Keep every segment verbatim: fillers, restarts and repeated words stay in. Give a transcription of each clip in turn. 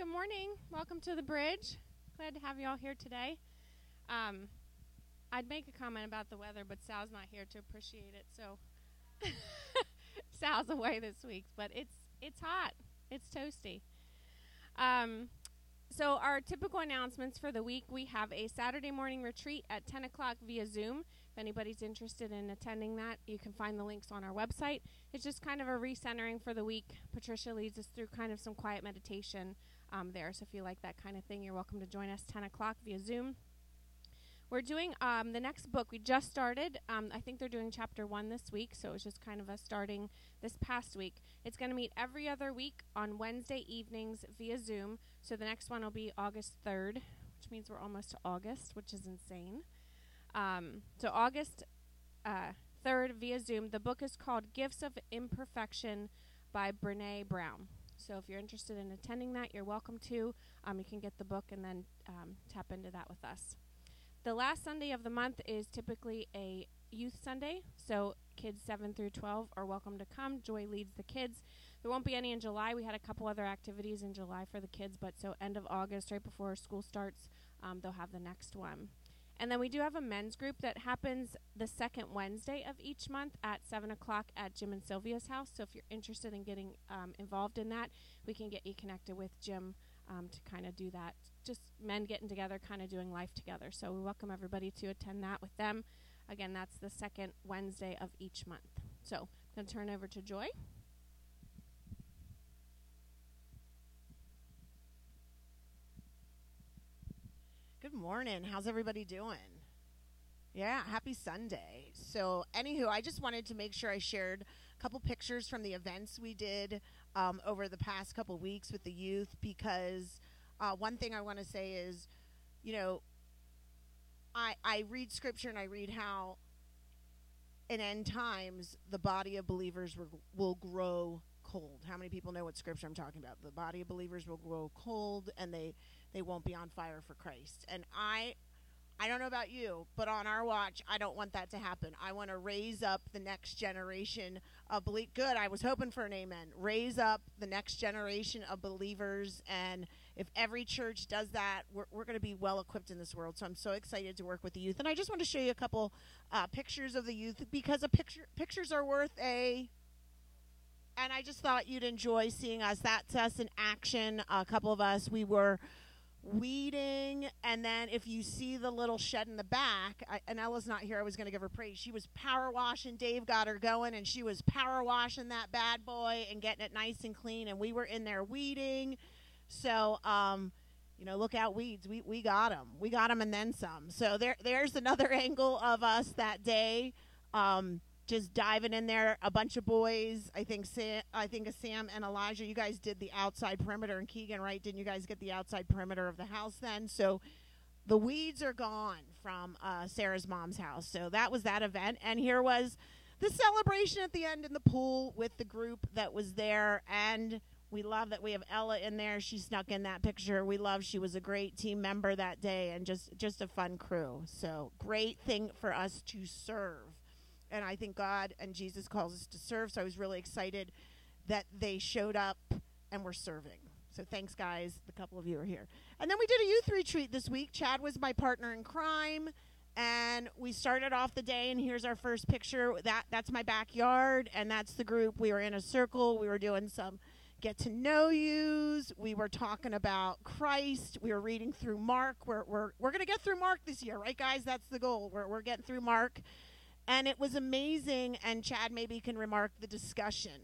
Good morning. Welcome to the bridge. Glad to have you all here today. Um, I'd make a comment about the weather, but Sal's not here to appreciate it, so Sal's away this week. But it's it's hot. It's toasty. Um, so our typical announcements for the week: we have a Saturday morning retreat at ten o'clock via Zoom. If anybody's interested in attending that, you can find the links on our website. It's just kind of a recentering for the week. Patricia leads us through kind of some quiet meditation um, there. So if you like that kind of thing, you're welcome to join us ten o'clock via Zoom. We're doing um, the next book. We just started. Um, I think they're doing chapter one this week, so it was just kind of us starting this past week. It's going to meet every other week on Wednesday evenings via Zoom. So the next one will be August third, which means we're almost to August, which is insane. Um, so August uh, third via Zoom. The book is called Gifts of Imperfection by Brene Brown. So if you're interested in attending that, you're welcome to. Um, you can get the book and then um, tap into that with us. The last Sunday of the month is typically a youth Sunday, so kids seven through twelve are welcome to come. Joy leads the kids. There won't be any in July. We had a couple other activities in July for the kids, but so end of August, right before school starts, um, they'll have the next one. And then we do have a men's group that happens the second Wednesday of each month at seven o'clock at Jim and Sylvia's house. So if you're interested in getting um, involved in that, we can get you connected with Jim um, to kind of do that. Just men getting together, kind of doing life together. So we welcome everybody to attend that with them. Again, that's the second Wednesday of each month. So I'm going to turn over to Joy. Good morning. How's everybody doing? Yeah, happy Sunday. So, anywho, I just wanted to make sure I shared a couple pictures from the events we did um, over the past couple weeks with the youth, because uh, one thing I want to say is, you know, I, I read scripture and I read how in end times the body of believers will, will grow cold. How many people know what scripture I'm talking about? The body of believers will grow cold and they they won't be on fire for Christ. And I I don't know about you, but on our watch, I don't want that to happen. I want to raise up the next generation of believers. Good, I was hoping for an amen. Raise up the next generation of believers, and if every church does that, we're, we're going to be well equipped in this world. So I'm so excited to work with the youth. And I just want to show you a couple uh, pictures of the youth, because a picture pictures are worth a... And I just thought you'd enjoy seeing us. That's us in action. A couple of us, we were weeding, and then if you see the little shed in the back, I, and Ella's not here, I was going to give her praise. She was power washing. Dave got her going, and she was power washing that bad boy and getting it nice and clean, and we were in there weeding. So, um, you know, look out, weeds. We we got them. We got them and then some. So there there's another angle of us that day. Um, Just diving in there, a bunch of boys. I think Sam, I think Sam and Elijah, you guys did the outside perimeter, and Keegan, right? Didn't you guys get the outside perimeter of the house then? So the weeds are gone from uh, Sarah's mom's house. So that was that event. And here was the celebration at the end in the pool with the group that was there. And we love that we have Ella in there. She snuck in that picture. We love she was a great team member that day, and just, just a fun crew. So great thing for us to serve. And I think God and Jesus calls us to serve. So I was really excited that they showed up and were serving. So thanks, guys. A couple of you are here. And then we did a youth retreat this week. Chad was my partner in crime. And we started off the day, and here's our first picture. That That's my backyard, and that's the group. We were in a circle. We were doing some get-to-know-yous. We were talking about Christ. We were reading through Mark. We're, we're, we're going to get through Mark this year, right, guys? That's the goal. We're, we're getting through Mark. And it was amazing, and Chad maybe can remark the discussion.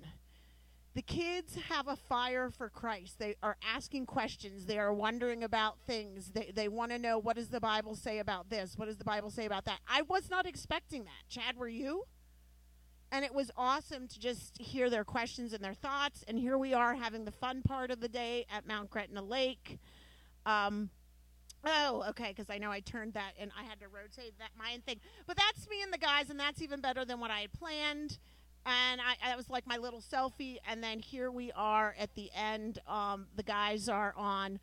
The kids have a fire for Christ. They are asking questions. They are wondering about things. They they want to know, what does the Bible say about this? What does the Bible say about that? I was not expecting that. Chad, were you? And it was awesome to just hear their questions and their thoughts. And here we are having the fun part of the day at Mount Gretna Lake. Um... Oh, okay, because I know I turned that, and I had to rotate that Mayan thing. But that's me and the guys, and that's even better than what I had planned. And I, I was like my little selfie, and then here we are at the end. Um, the guys are on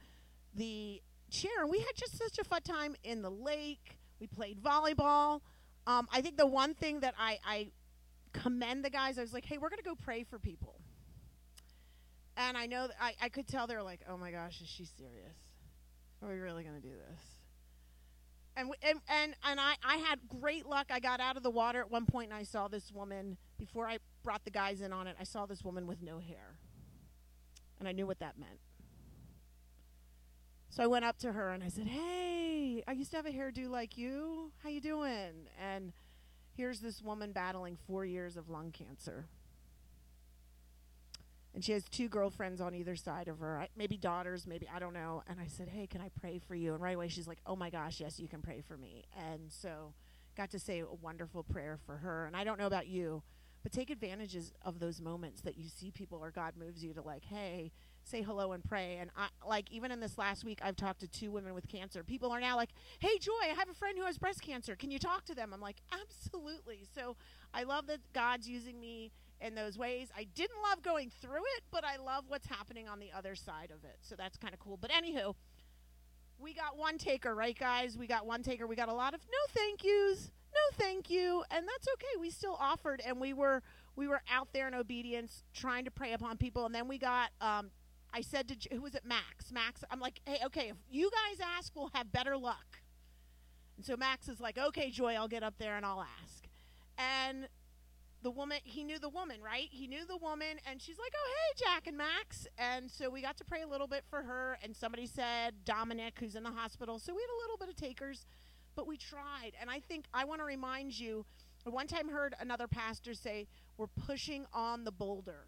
the chair, and we had just such a fun time in the lake. We played volleyball. Um, I think the one thing that I, I commend the guys, I was like, hey, we're going to go pray for people. And I know, th- I, I could tell they're like, oh my gosh, is she serious? Are we really going to do this? And, we, and and and I, I had great luck. I got out of the water at one point, and I saw this woman, before I brought the guys in on it, I saw this woman with no hair. And I knew what that meant. So I went up to her, and I said, hey, I used to have a hairdo like you. How you doing? And here's this woman battling four years of lung cancer. And she has two girlfriends on either side of her, I, maybe daughters, maybe, I don't know. And I said, hey, can I pray for you? And right away she's like, oh my gosh, yes, you can pray for me. And so got to say a wonderful prayer for her. And I don't know about you, but take advantages of those moments that you see people or God moves you to, like, hey, say hello and pray. And I, like, even in this last week, I've talked to two women with cancer. People are now like, hey, Joy, I have a friend who has breast cancer. Can you talk to them? I'm like, absolutely. So I love that God's using me in those ways. I didn't love going through it, but I love what's happening on the other side of it. So that's kind of cool. But anywho, we got one taker, right, guys? We got one taker. We got a lot of no thank yous, no thank you, and that's okay. We still offered, and we were we were out there in obedience, trying to pray upon people. And then we got, um, I said to, who was it, Max? Max, I'm like, hey, okay, if you guys ask, we'll have better luck. And so Max is like, okay, Joy, I'll get up there and I'll ask. And the woman, he knew the woman, right? He knew the woman, and she's like, oh, hey, Jack and Max. And so we got to pray a little bit for her, and somebody said Dominic, who's in the hospital. So we had a little bit of takers, but we tried. And I think I want to remind you, I one time heard another pastor say, we're pushing on the boulder.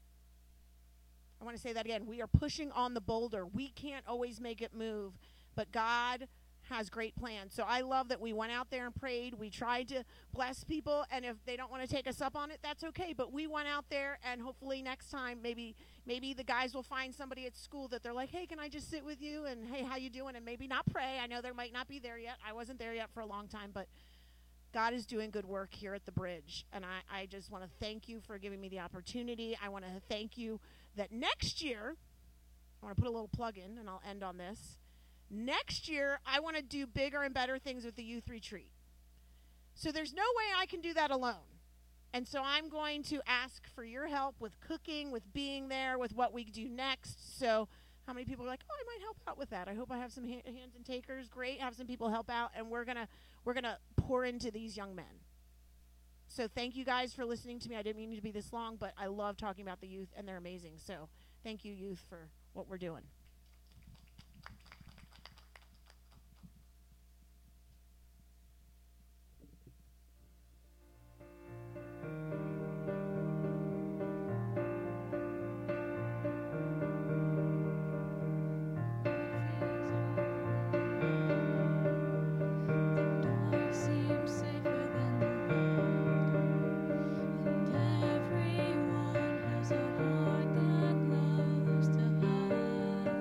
I want to say that again. We are pushing on the boulder. We can't always make it move, but God has great plans. So I love that we went out there and prayed. We tried to bless people, and if they don't want to take us up on it, that's okay. But we went out there, and hopefully next time, maybe maybe the guys will find somebody at school that they're like, hey, can I just sit with you? And hey, how you doing? And maybe not pray. I know there might not be there yet. I wasn't there yet for a long time, but God is doing good work here at the Bridge. And I, I just want to thank you for giving me the opportunity. I want to thank you that next year, I want to put a little plug in, and I'll end on this. Next year, I want to do bigger and better things with the youth retreat. So there's no way I can do that alone. And so I'm going to ask for your help with cooking, with being there, with what we do next. So how many people are like, oh, I might help out with that. I hope I have some ha- hands and takers. Great, have some people help out. And we're going to we're gonna pour into these young men. So thank you guys for listening to me. I didn't mean to be this long, but I love talking about the youth, and they're amazing. So thank you, youth, for what we're doing. Everyone has a heart that loves to hide.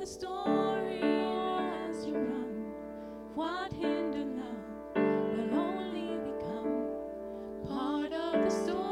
the story as you run. What hindered love will only become part of the story.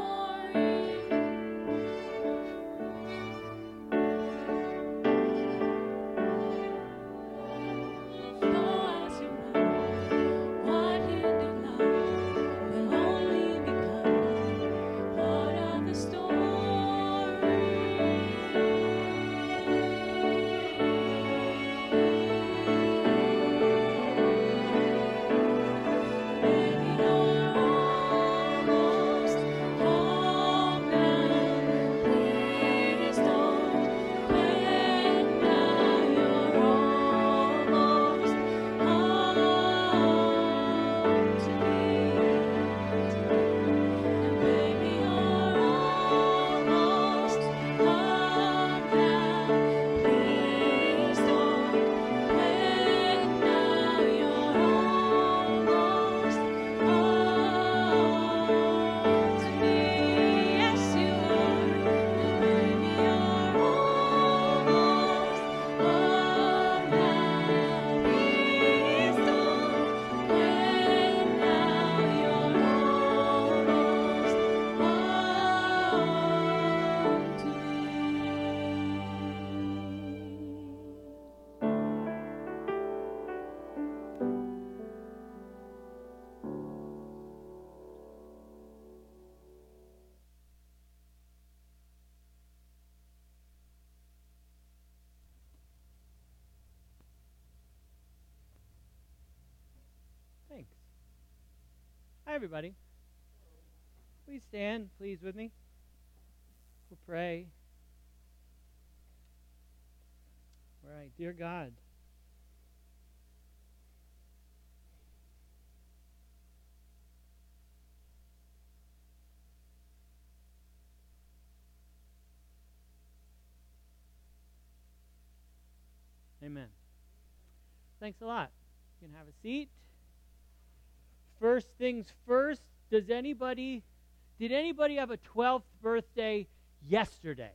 Thanks. Hi, everybody. Please stand, please, with me. We'll pray. All right, dear God, amen. Thanks a lot. You can have a seat. First things first, does anybody, did anybody have a twelfth birthday yesterday?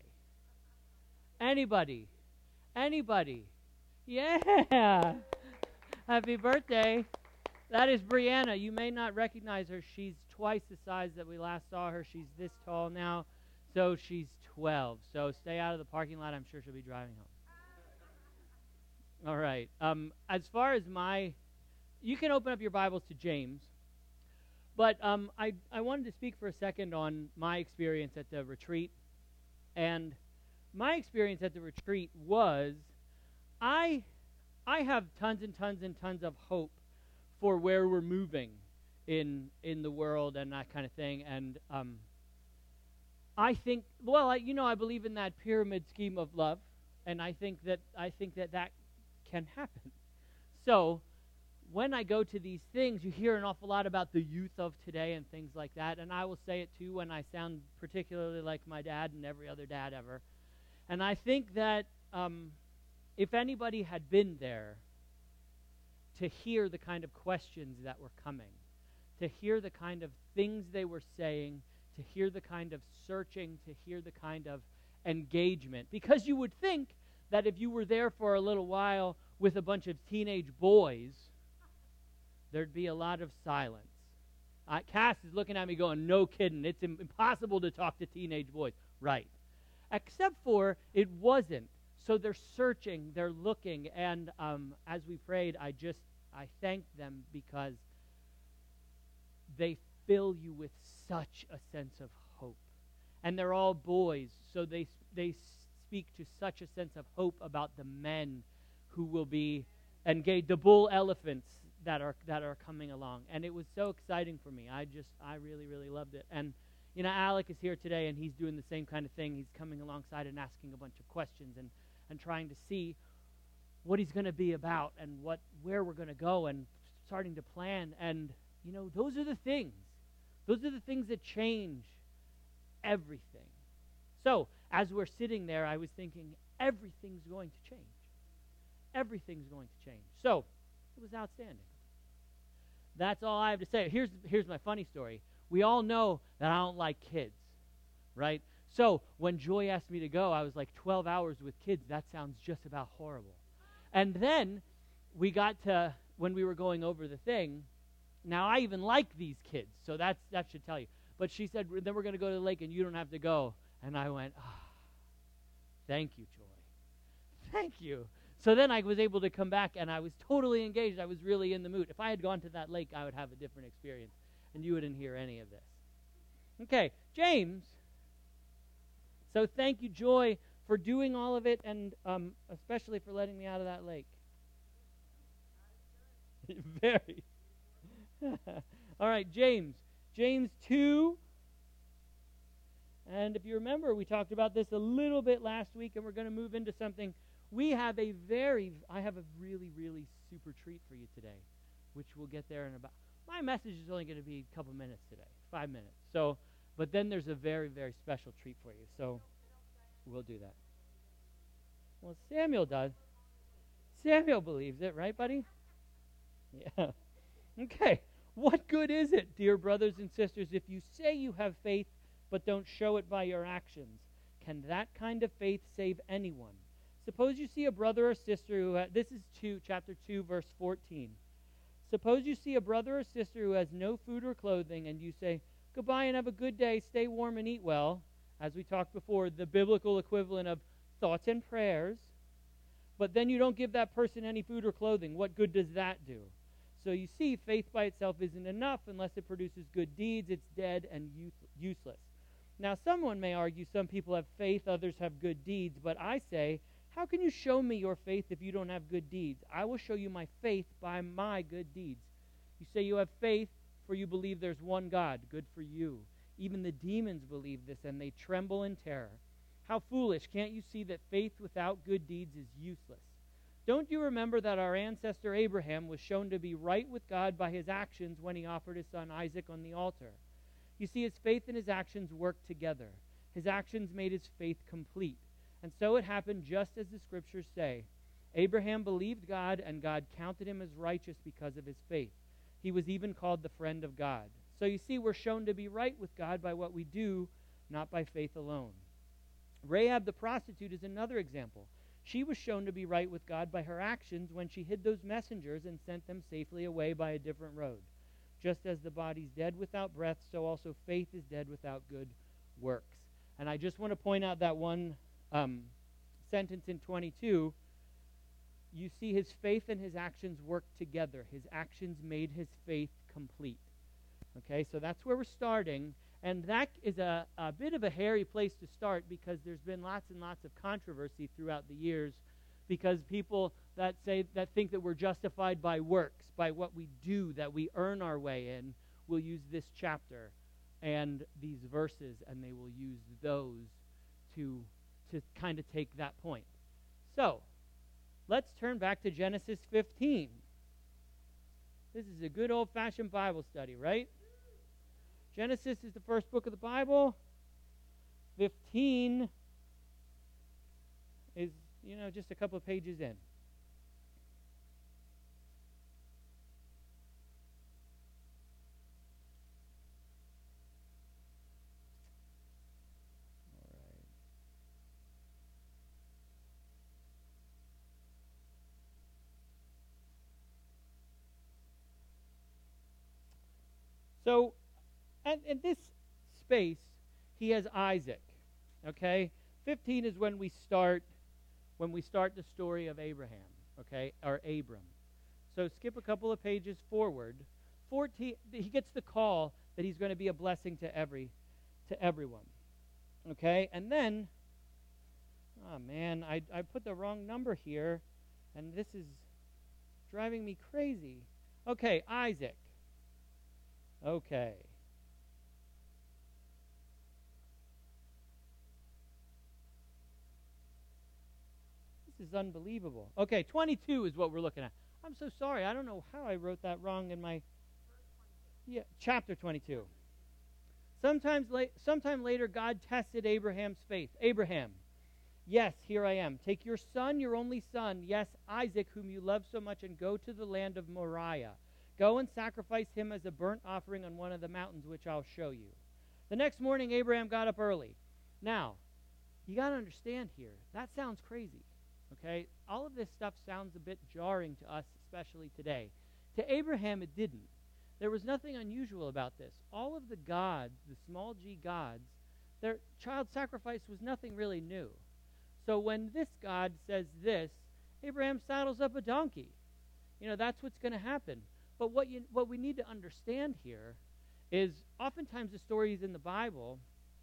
Anybody? Anybody? Yeah. Happy birthday. That is Brianna. You may not recognize her. She's twice the size that we last saw her. She's this tall now, so she's twelve. So stay out of the parking lot. I'm sure she'll be driving home. All right. Um, as far as my, you can open up your Bibles to James. But um, I, I wanted to speak for a second on my experience at the retreat. And my experience at the retreat was, I, I have tons and tons and tons of hope for where we're moving in in the world and that kind of thing. And um, I think, well, I, you know, I believe in that pyramid scheme of love, and I think that I think that that can happen. So when I go to these things, you hear an awful lot about the youth of today and things like that, and I will say it too when I sound particularly like my dad and every other dad ever. And I think that um, if anybody had been there to hear the kind of questions that were coming, to hear the kind of things they were saying, to hear the kind of searching, to hear the kind of engagement, because you would think that if you were there for a little while with a bunch of teenage boys, there'd be a lot of silence. Uh, Cass is looking at me going, no kidding, it's im- impossible to talk to teenage boys. Right. Except for it wasn't. So they're searching, they're looking, and um, as we prayed, I just, I thanked them because they fill you with such a sense of hope. And they're all boys, so they they speak to such a sense of hope about the men who will be engaged, the bull elephants that are that are coming along. And it was so exciting for me. I just, I really, really loved it. And, you know, Alec is here today, and he's doing the same kind of thing. He's coming alongside and asking a bunch of questions and, and trying to see what he's going to be about and what where we're going to go and starting to plan. And, you know, those are the things. Those are the things that change everything. So, as we're sitting there, I was thinking, everything's going to change. Everything's going to change. So, it was outstanding. That's all I have to say. Here's here's my funny story. We all know that I don't like kids, right? So when Joy asked me to go, I was like, twelve hours with kids, that sounds just about horrible. And then we got to, when we were going over the thing, now I even like these kids, so that's, that should tell you. But she said, then we're going to go to the lake and you don't have to go. And I went, ah, oh, thank you, Joy. Thank you. So then I was able to come back and I was totally engaged. I was really in the mood. If I had gone to that lake, I would have a different experience. And you wouldn't hear any of this. Okay, James. So thank you, Joy, for doing all of it and um, especially for letting me out of that lake. Very. All right, James. James two. And if you remember, we talked about this a little bit last week, and we're going to move into something. We have a very, I have a really, really super treat for you today, which we'll get there in about, my message is only going to be a couple minutes today, five minutes. So, but then there's a very, very special treat for you. So we'll do that. Well, Samuel does. Samuel believes it, right, buddy? Yeah. Okay. What good is it, dear brothers and sisters, if you say you have faith but don't show it by your actions? Can that kind of faith save anyone? Suppose you see a brother or sister who ha- this is two, chapter two, verse fourteen. Suppose you see a brother or sister who has no food or clothing, and you say, goodbye and have a good day, stay warm and eat well, as we talked before, the biblical equivalent of thoughts and prayers, but then you don't give that person any food or clothing. What good does that do? So you see, faith by itself isn't enough unless it produces good deeds. It's dead and youth- useless. Now, someone may argue some people have faith, others have good deeds, but I say, how can you show me your faith if you don't have good deeds? I will show you my faith by my good deeds. You say you have faith, for you believe there's one God. Good for you. Even the demons believe this, and they tremble in terror. How foolish. Can't you see that faith without good deeds is useless? Don't you remember that our ancestor Abraham was shown to be right with God by his actions when he offered his son Isaac on the altar? You see, his faith and his actions worked together. His actions made his faith complete. And so it happened just as the scriptures say. Abraham believed God, and God counted him as righteous because of his faith. He was even called the friend of God. So you see, we're shown to be right with God by what we do, not by faith alone. Rahab the prostitute is another example. She was shown to be right with God by her actions when she hid those messengers and sent them safely away by a different road. Just as the body's dead without breath, so also faith is dead without good works. And I just want to point out that one um, sentence in twenty-two. You see his faith and his actions work together. His actions made his faith complete. Okay, so that's where we're starting. And that is a, a bit of a hairy place to start because there's been lots and lots of controversy throughout the years because people that say that think that we're justified by works, by what we do, that we earn our way in, will use this chapter and these verses, and they will use those to to kind of take that point. So, let's turn back to Genesis fifteen. This is a good old-fashioned Bible study, right? Genesis is the first book of the Bible. fifteen is, you know, just a couple of pages in. All right. So, and in this space, he has Isaac. Okay? fifteen is when we start when we start the story of Abraham, okay? Or Abram. So skip a couple of pages forward. fourteen he gets the call that he's going to be a blessing to every to everyone. Okay? And then oh man, I I put the wrong number here and this is driving me crazy. Okay, Isaac. Okay. This is unbelievable. Okay, twenty-two is what we're looking at. I'm so sorry. I don't know how I wrote that wrong in my yeah, chapter twenty-two. Sometimes la- sometime later, God tested Abraham's faith. Abraham, yes, here I am. Take your son, your only son, yes, Isaac, whom you love so much, and go to the land of Moriah. Go and sacrifice him as a burnt offering on one of the mountains, which I'll show you. The next morning, Abraham got up early. Now, you got to understand here, that sounds crazy. Okay? All of this stuff sounds a bit jarring to us, especially today. To Abraham, it didn't. There was nothing unusual about this. All of the gods, the small g gods, their child sacrifice was nothing really new. So when this God says this, Abraham saddles up a donkey. You know, that's what's going to happen. But what you what we need to understand here is oftentimes the stories in the Bible,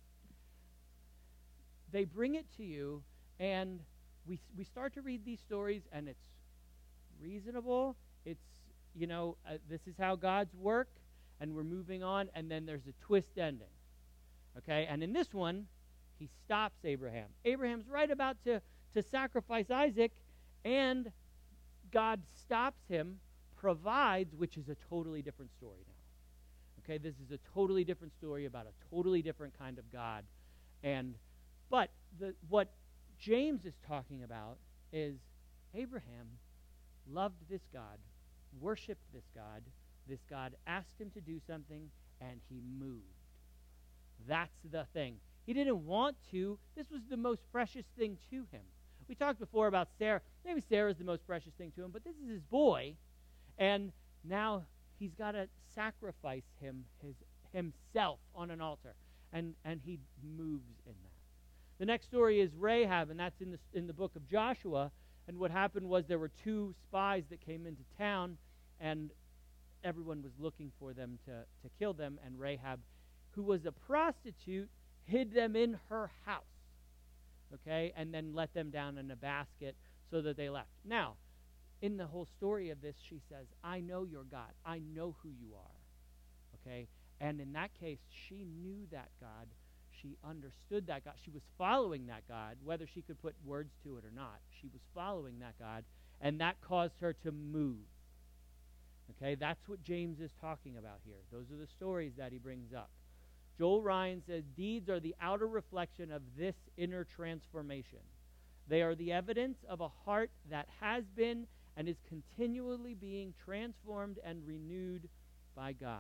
they bring it to you, and we we start to read these stories, and it's reasonable. It's, you know, uh, this is how God's work, and we're moving on, and then there's a twist ending. Okay? And in this one, he stops Abraham. Abraham's right about to, to sacrifice Isaac, and God stops him, provides, which is a totally different story now. Okay? This is a totally different story about a totally different kind of God. And but the what James is talking about is Abraham loved this God, worshipped this God. This God asked him to do something, and he moved. That's the thing. He didn't want to. This was the most precious thing to him. We talked before about Sarah. Maybe Sarah's the most precious thing to him, but this is his boy, and now he's got to sacrifice him his himself on an altar, and and he moves in that. The next story is Rahab, and that's in the in the book of Joshua. And what happened was there were two spies that came into town, and everyone was looking for them to, to kill them. And Rahab, who was a prostitute, hid them in her house, okay, and then let them down in a basket so that they left. Now, in the whole story of this, she says, I know your God. I know who you are, okay? And in that case, she knew that God. She understood that God. She was following that God, whether she could put words to it or not. She was following that God, and that caused her to move. Okay, that's what James is talking about here. Those are the stories that he brings up. Joel Ryan says, deeds are the outer reflection of this inner transformation. They are the evidence of a heart that has been and is continually being transformed and renewed by God.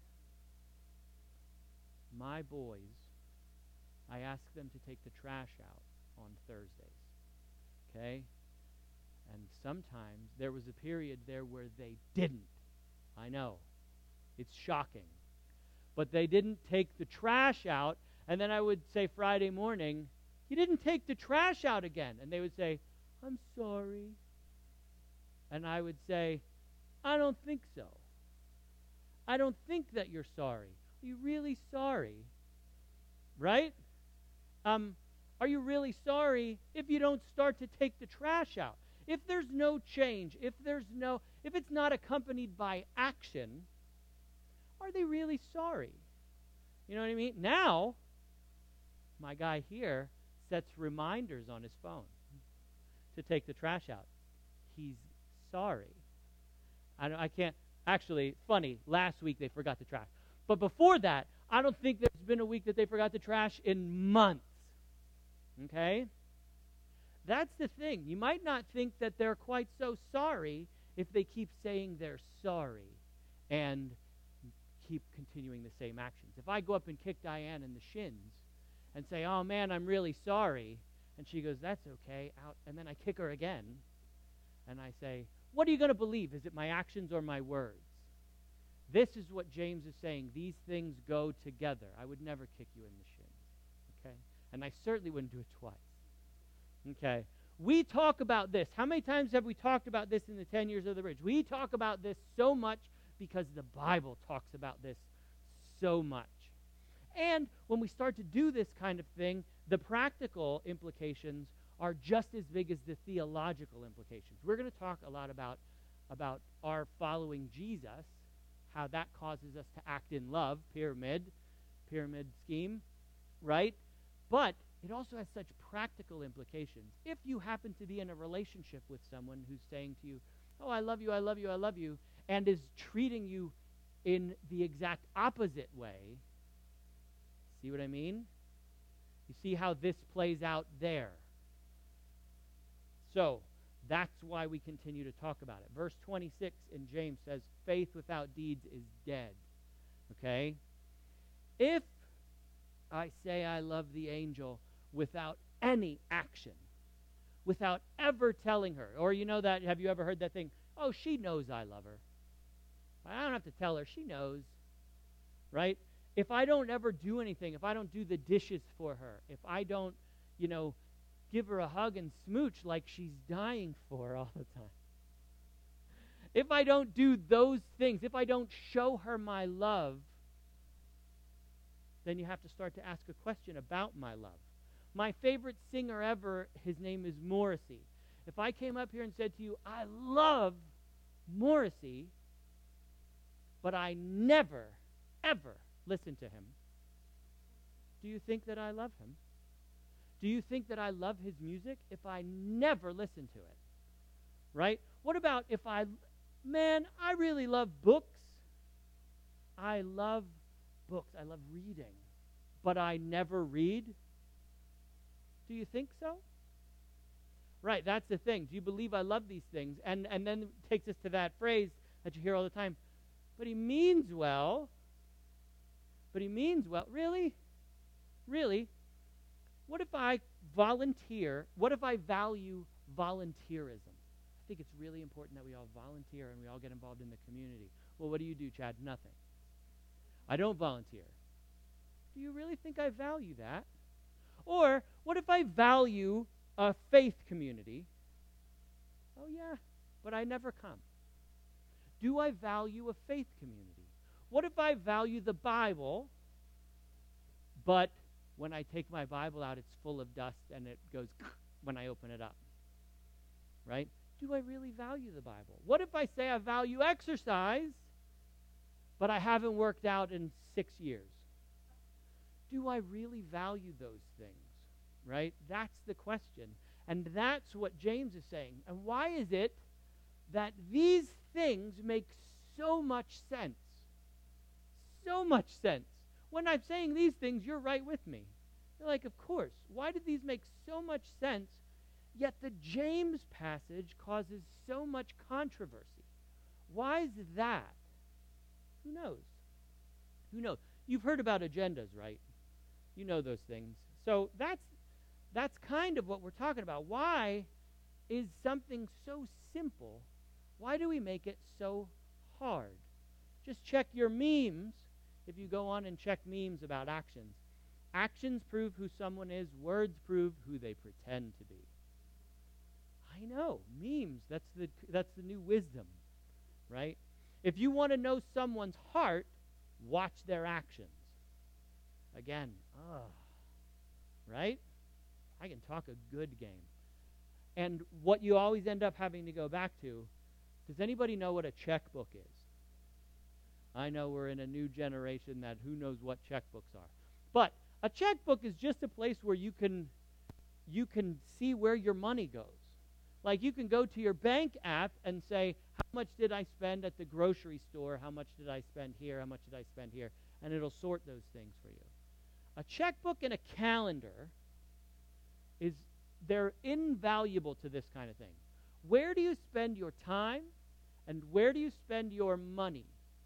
My boys, I ask them to take the trash out on Thursdays, okay? And sometimes there was a period there where they didn't. I know. It's shocking. But they didn't take the trash out, and then I would say Friday morning, you didn't take the trash out again. And they would say, I'm sorry. And I would say, I don't think so. I don't think that you're sorry. Are you really sorry? Right? Um, are you really sorry if you don't start to take the trash out? If there's no change, if there's no, if it's not accompanied by action, are they really sorry? You know what I mean? Now, my guy here sets reminders on his phone to take the trash out. He's sorry. I, don't, I can't, actually, funny, last week they forgot the trash. But before that, I don't think there's been a week that they forgot the trash in months. Okay? That's the thing. You might not think that they're quite so sorry if they keep saying they're sorry and keep continuing the same actions. If I go up and kick Diane in the shins and say, oh man, I'm really sorry, and she goes, that's okay, out, and then I kick her again, and I say, what are you going to believe? Is it my actions or my words? This is what James is saying. These things go together. I would never kick you in the shins, okay? And I certainly wouldn't do it twice. Okay. We talk about this. How many times have we talked about this in the ten years of the bridge? We talk about this so much because the Bible talks about this so much. And when we start to do this kind of thing, the practical implications are just as big as the theological implications. We're going to talk a lot about, about our following Jesus, how that causes us to act in love, pyramid, pyramid scheme, right? But it also has such practical implications. If you happen to be in a relationship with someone who's saying to you, oh, I love you, I love you, I love you, and is treating you in the exact opposite way, see what I mean? You see how this plays out there. So, that's why we continue to talk about it. Verse twenty-six in James says, faith without deeds is dead. Okay? If I say I love the angel without any action, without ever telling her. Or you know that, have you ever heard that thing? Oh, she knows I love her. I don't have to tell her. She knows, right? If I don't ever do anything, if I don't do the dishes for her, if I don't, you know, give her a hug and smooch like she's dying for all the time, if I don't do those things, if I don't show her my love, then you have to start to ask a question about my love. My favorite singer ever, his name is Morrissey. If I came up here and said to you, I love Morrissey, but I never, ever listen to him, do you think that I love him? Do you think that I love his music if I never listen to it? Right? What about if I, man, I really love books. I love books. I love reading. But I never read. Do you think so? Right, that's the thing. Do you believe I love these things? And and then it takes us to that phrase that you hear all the time. But he means well. But he means well. Really? Really? What if I volunteer? What if I value volunteerism? I think it's really important that we all volunteer and we all get involved in the community. Well, what do you do, Chad? Nothing. I don't volunteer. Do you really think I value that? Or what if I value a faith community? Oh, yeah, but I never come. Do I value a faith community? What if I value the Bible, but when I take my Bible out, it's full of dust and it goes when I open it up? Right? Do I really value the Bible? What if I say I value exercise, but I haven't worked out in six years? Do I really value those things? Right? That's the question. And that's what James is saying. And why is it that these things make so much sense? So much sense. When I'm saying these things, you're right with me. You're like, of course. Why did these make so much sense, yet the James passage causes so much controversy? Why is that? Who knows? Who knows? You've heard about agendas, right? You know those things. So that's that's kind of what we're talking about. Why is something so simple, why do we make it so hard? Just check your memes. If you go on and check memes about actions, actions prove who someone is, words prove who they pretend to be. I know, memes, that's the that's the new wisdom, right? If you want to know someone's heart, watch their actions. Again, oh, right? I can talk a good game. And what you always end up having to go back to, does anybody know what a checkbook is? I know we're in a new generation that who knows what checkbooks are. But a checkbook is just a place where you can you can see where your money goes. Like you can go to your bank app and say, how much did I spend at the grocery store? How much did I spend here? How much did I spend here? And it'll sort those things for you. A checkbook and a calendar, is they're invaluable to this kind of thing. Where do you spend your time and where do you spend your money?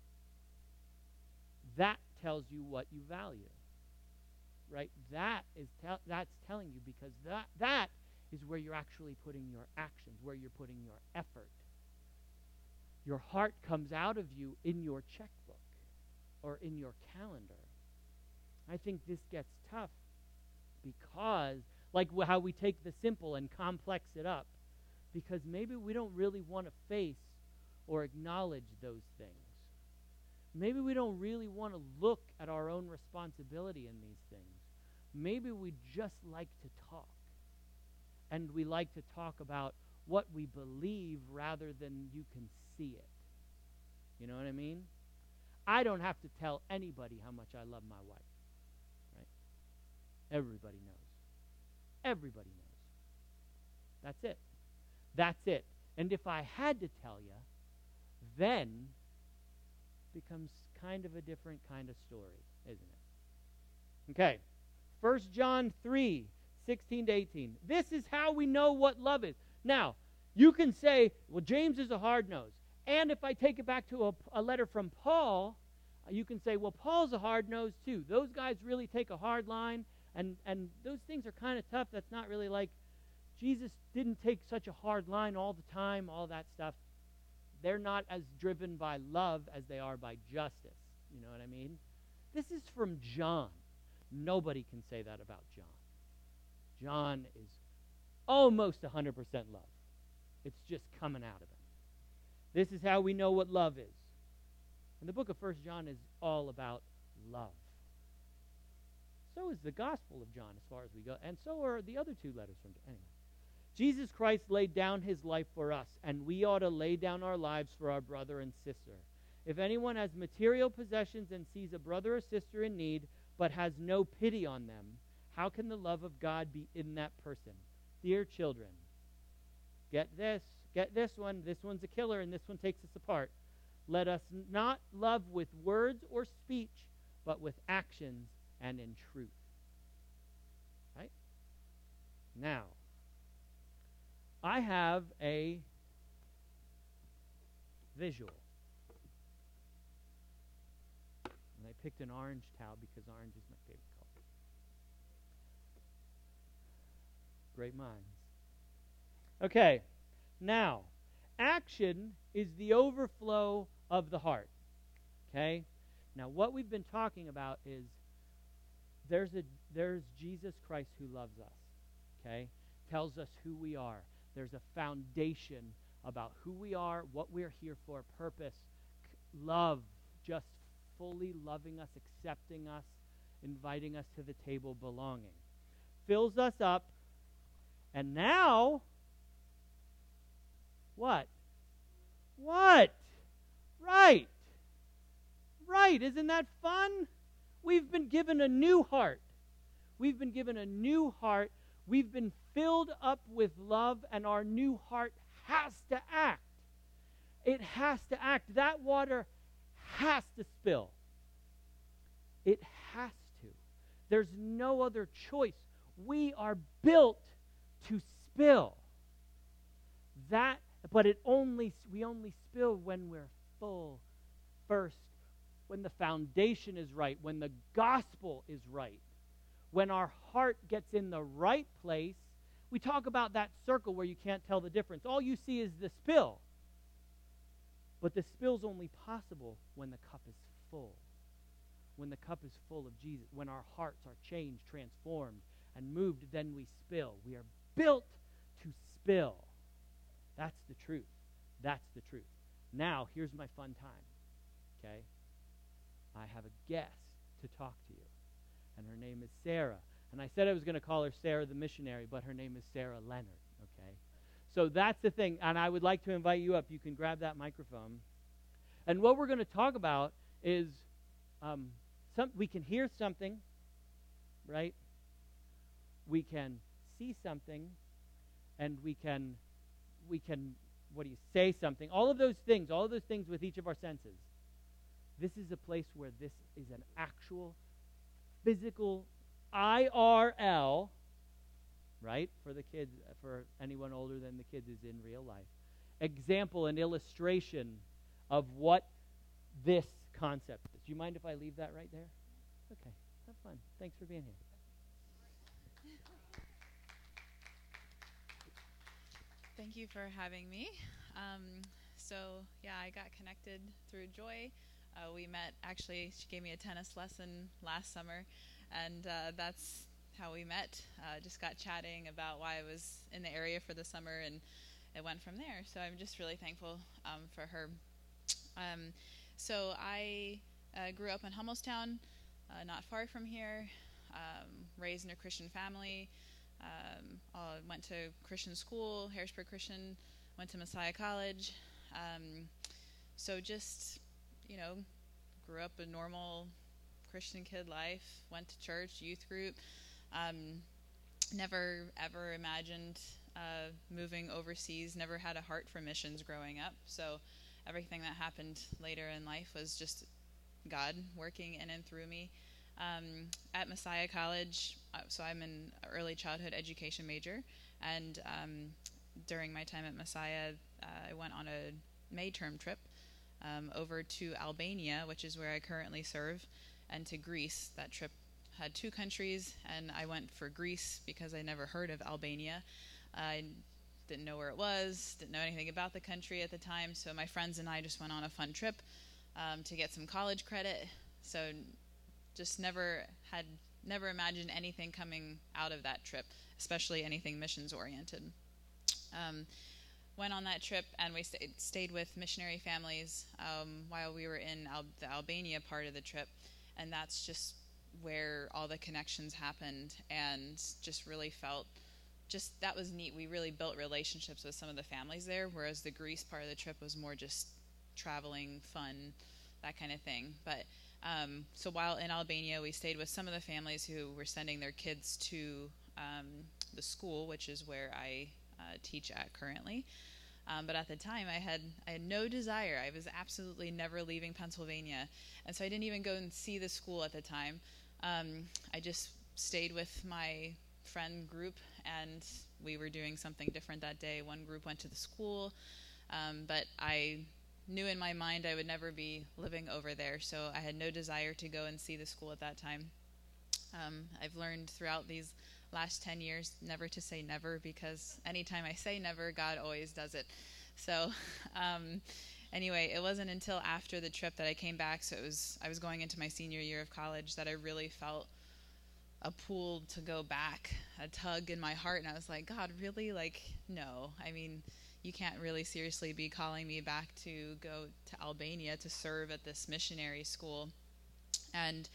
That tells you what you value. Right? That is te- that's telling you, because that that is where you're actually putting your actions, where you're putting your effort. Your heart comes out of you in your checkbook or in your calendar. I think this gets tough because, like how we take the simple and complex it up, because maybe we don't really want to face or acknowledge those things. Maybe we don't really want to look at our own responsibility in these things. Maybe we just like to talk. And we like to talk about what we believe rather than you can see it. You know what I mean? I don't have to tell anybody how much I love my wife. Right? Everybody knows. Everybody knows. That's it. That's it. And if I had to tell you, then becomes kind of a different kind of story, isn't it? Okay. First John three, sixteen to eighteen. This is how we know what love is. Now, you can say, well, James is a hard nose. And if I take it back to a, a letter from Paul, you can say, well, Paul's a hard nose too. Those guys really take a hard line, and, and those things are kind of tough. That's not really like Jesus didn't take such a hard line all the time, all that stuff. They're not as driven by love as they are by justice. You know what I mean? This is from John. Nobody can say that about John. John is almost one hundred percent love. It's just coming out of him. This is how we know what love is. And the book of First John is all about love. So is the Gospel of John as far as we go. And so are the other two letters from John. Anyway. Jesus Christ laid down his life for us, and we ought to lay down our lives for our brother and sister. If anyone has material possessions and sees a brother or sister in need, but has no pity on them, how can the love of God be in that person? Dear children, get this, get this one. This one's a killer, and this one takes us apart. Let us not love with words or speech, but with actions and in truth. Right? Now, I have a visual. And I picked an orange towel because orange is my favorite color. Great minds. Okay, now, action is the overflow of the heart. Okay? Now, what we've been talking about is there's a there's Jesus Christ who loves us. Okay? Tells us who we are. There's a foundation about who we are, what we're here for, purpose, love, just fully loving us, accepting us, inviting us to the table, belonging. Fills us up, and now, what? What? Right. Right. Isn't that fun? We've been given a new heart. We've been given a new heart. We've been filled up with love, and our new heart has to act. It has to act. That water has to spill. It has to. There's no other choice. We are built to spill. That, but it only we only spill when we're full first, when the foundation is right, when the gospel is right. When our heart gets in the right place, we talk about that circle where you can't tell the difference. All you see is the spill. But the spill's only possible when the cup is full. When the cup is full of Jesus. When our hearts are changed, transformed, and moved, then we spill. We are built to spill. That's the truth. That's the truth. Now, here's my fun time. Okay? I have a guest to talk to you. And her name is Sarah. And I said I was going to call her Sarah the missionary, but her name is Sarah Leonard, okay? So that's the thing. And I would like to invite you up. You can grab that microphone. And what we're going to talk about is um, some, we can hear something, right? We can see something, and we can, we can, what do you say something? All of those things, all of those things with each of our senses. This is a place where this is an actual physical I R L, right? For the kids, for anyone older than the kids, is in real life. Example and illustration of what this concept is. Do you mind if I leave that right there? Okay, have fun. Thanks for being here. Thank you for having me. Um, so, yeah, I got connected through Joy. Uh, we met, actually, she gave me a tennis lesson last summer, and uh, that's how we met. Uh, just got chatting about why I was in the area for the summer, and it went from there. So I'm just really thankful um, for her. Um, so I uh, grew up in Hummelstown, uh, not far from here, um, raised in a Christian family, um, uh, went to Christian school, Harrisburg Christian, went to Messiah College. Um, so just... you know, grew up a normal Christian kid life, went to church, youth group, um, never ever imagined uh, moving overseas, never had a heart for missions growing up, so everything that happened later in life was just God working in and through me. Um, at Messiah College, uh, so I'm an early childhood education major, and um, during my time at Messiah, uh, I went on a May term trip Um, over to Albania, which is where I currently serve, and to Greece. That trip had two countries, and I went for Greece because I never heard of Albania. I didn't know where it was, didn't know anything about the country at the time, so my friends and I just went on a fun trip um, to get some college credit. So just never had, never imagined anything coming out of that trip, especially anything missions-oriented. Um, went on that trip, and we stayed, stayed with missionary families um, while we were in Al- the Albania part of the trip, and that's just where all the connections happened, and just really felt, just that was neat. We really built relationships with some of the families there, whereas the Greece part of the trip was more just traveling, fun, that kind of thing. But um, so while in Albania, we stayed with some of the families who were sending their kids to um, the school, which is where I uh, teach at currently. Um, but at the time, I had I had no desire. I was absolutely never leaving Pennsylvania, and so I didn't even go and see the school at the time. Um, I just stayed with my friend group, and we were doing something different that day. One group went to the school, um, but I knew in my mind I would never be living over there, so I had no desire to go and see the school at that time. Um, I've learned throughout these last ten years never to say never, because anytime I say never, God always does it. So um, anyway, it wasn't until after the trip that I came back, so it was I was going into my senior year of college, that I really felt a pull to go back, a tug in my heart, and I was like, God, really? Like, no. I mean, you can't really seriously be calling me back to go to Albania to serve at this missionary school. And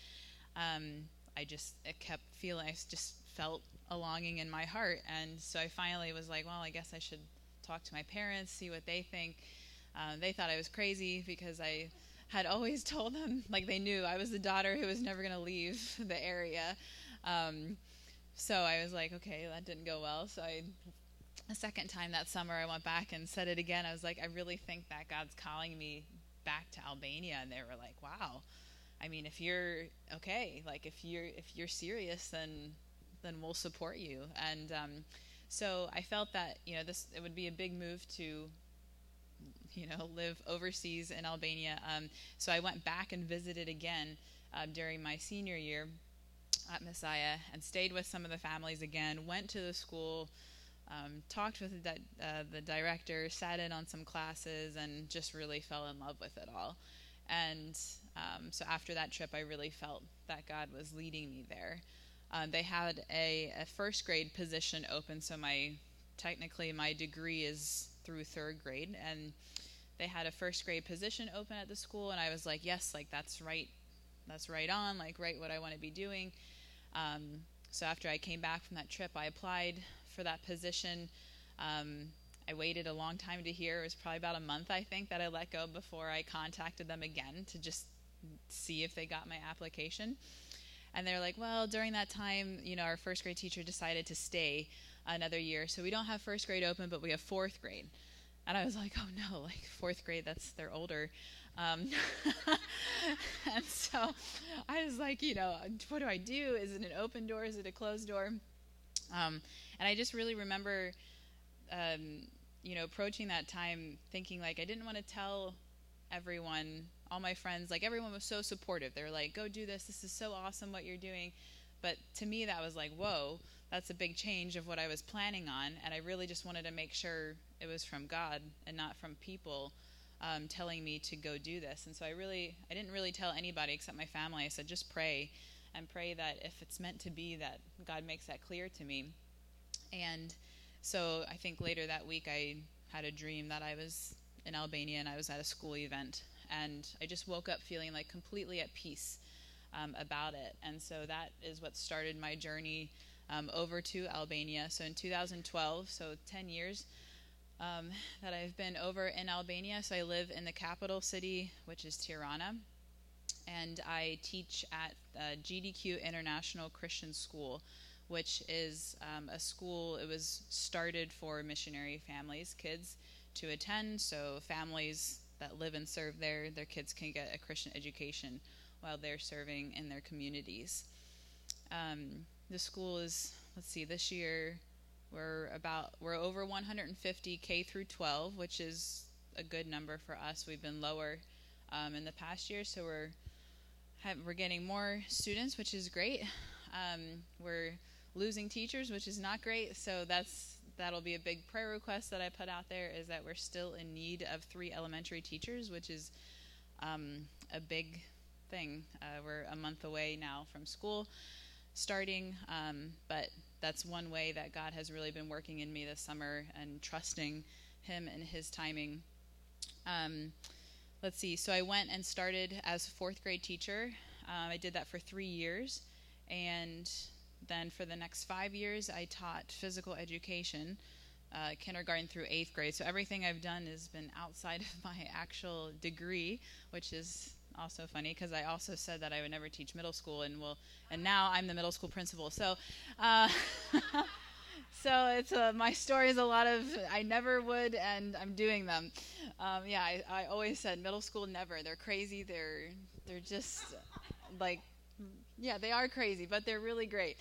um, I just I kept feeling, I just felt a longing in my heart. And so I finally was like, well, I guess I should talk to my parents, see what they think. Um, they thought I was crazy because I had always told them, like they knew I was the daughter who was never going to leave the area. Um, so I was like, okay, that didn't go well. So I, a second time that summer, I went back and said it again. I was like, I really think that God's calling me back to Albania. And they were like, wow. I mean, if you're okay, like if you're if you're serious, then then we'll support you. And um, so I felt that, you know, this it would be a big move to, you know, live overseas in Albania. Um, so I went back and visited again uh, during my senior year at Messiah, and stayed with some of the families again, went to the school, um, talked with the, di- uh, the director, sat in on some classes, and just really fell in love with it all. And um, so after that trip, I really felt that God was leading me there. Um, they had a, a first grade position open, so my technically my degree is through third grade, and they had a first grade position open at the school, and I was like, yes, like that's right, that's right on, like right what I want to be doing. Um, so after I came back from that trip, I applied for that position. Um, I waited a long time to hear. It was probably about a month, I think, that I let go before I contacted them again to just see if they got my application. And they're like, well, during that time, you know, our first grade teacher decided to stay another year. So we don't have first grade open, but we have fourth grade. And I was like, oh no, like fourth grade, that's, they're older. Um, and so I was like, you know, what do I do? Is it an open door? Is it a closed door? Um, and I just really remember, um, you know, approaching that time thinking like I didn't want to tell everyone, all my friends, like everyone was so supportive. They were like, go do this. This is so awesome what you're doing. But to me, that was like, whoa, that's a big change of what I was planning on. And I really just wanted to make sure it was from God and not from people um, telling me to go do this. And so I really, I didn't really tell anybody except my family. I said, just pray and pray that if it's meant to be, that God makes that clear to me. And so I think later that week I had a dream that I was in Albania and I was at a school event. And I just woke up feeling like completely at peace um, about it. And so that is what started my journey um, over to Albania. So in two thousand twelve, so ten years um, that I've been over in Albania. So I live in the capital city, which is Tirana. And I teach at uh, G D Q International Christian School, which is um, a school, it was started for missionary families, kids to attend. So families that live and serve there, their kids can get a Christian education while they're serving in their communities. Um, the school is, let's see, this year we're about, we're over one hundred fifty K through twelve, which is a good number for us. We've been lower um, in the past year, so we're have, we're getting more students, which is great. Um, we're losing teachers, which is not great. So that's that'll be a big prayer request that I put out there, is that we're still in need of three elementary teachers, which is um, a big thing. Uh, we're a month away now from school starting, um, but that's one way that God has really been working in me this summer and trusting him and his timing. Um, let's see. So I went and started as a fourth grade teacher. Um, I did that for three years. And then for the next five years, I taught physical education, uh, kindergarten through eighth grade. So everything I've done has been outside of my actual degree, which is also funny because I also said that I would never teach middle school, and well, and now I'm the middle school principal. So, uh, so it's a, my story is a lot of I never would, and I'm doing them. Um, yeah, I, I always said middle school never. They're crazy. They're they're just like yeah, they are crazy, but they're really great.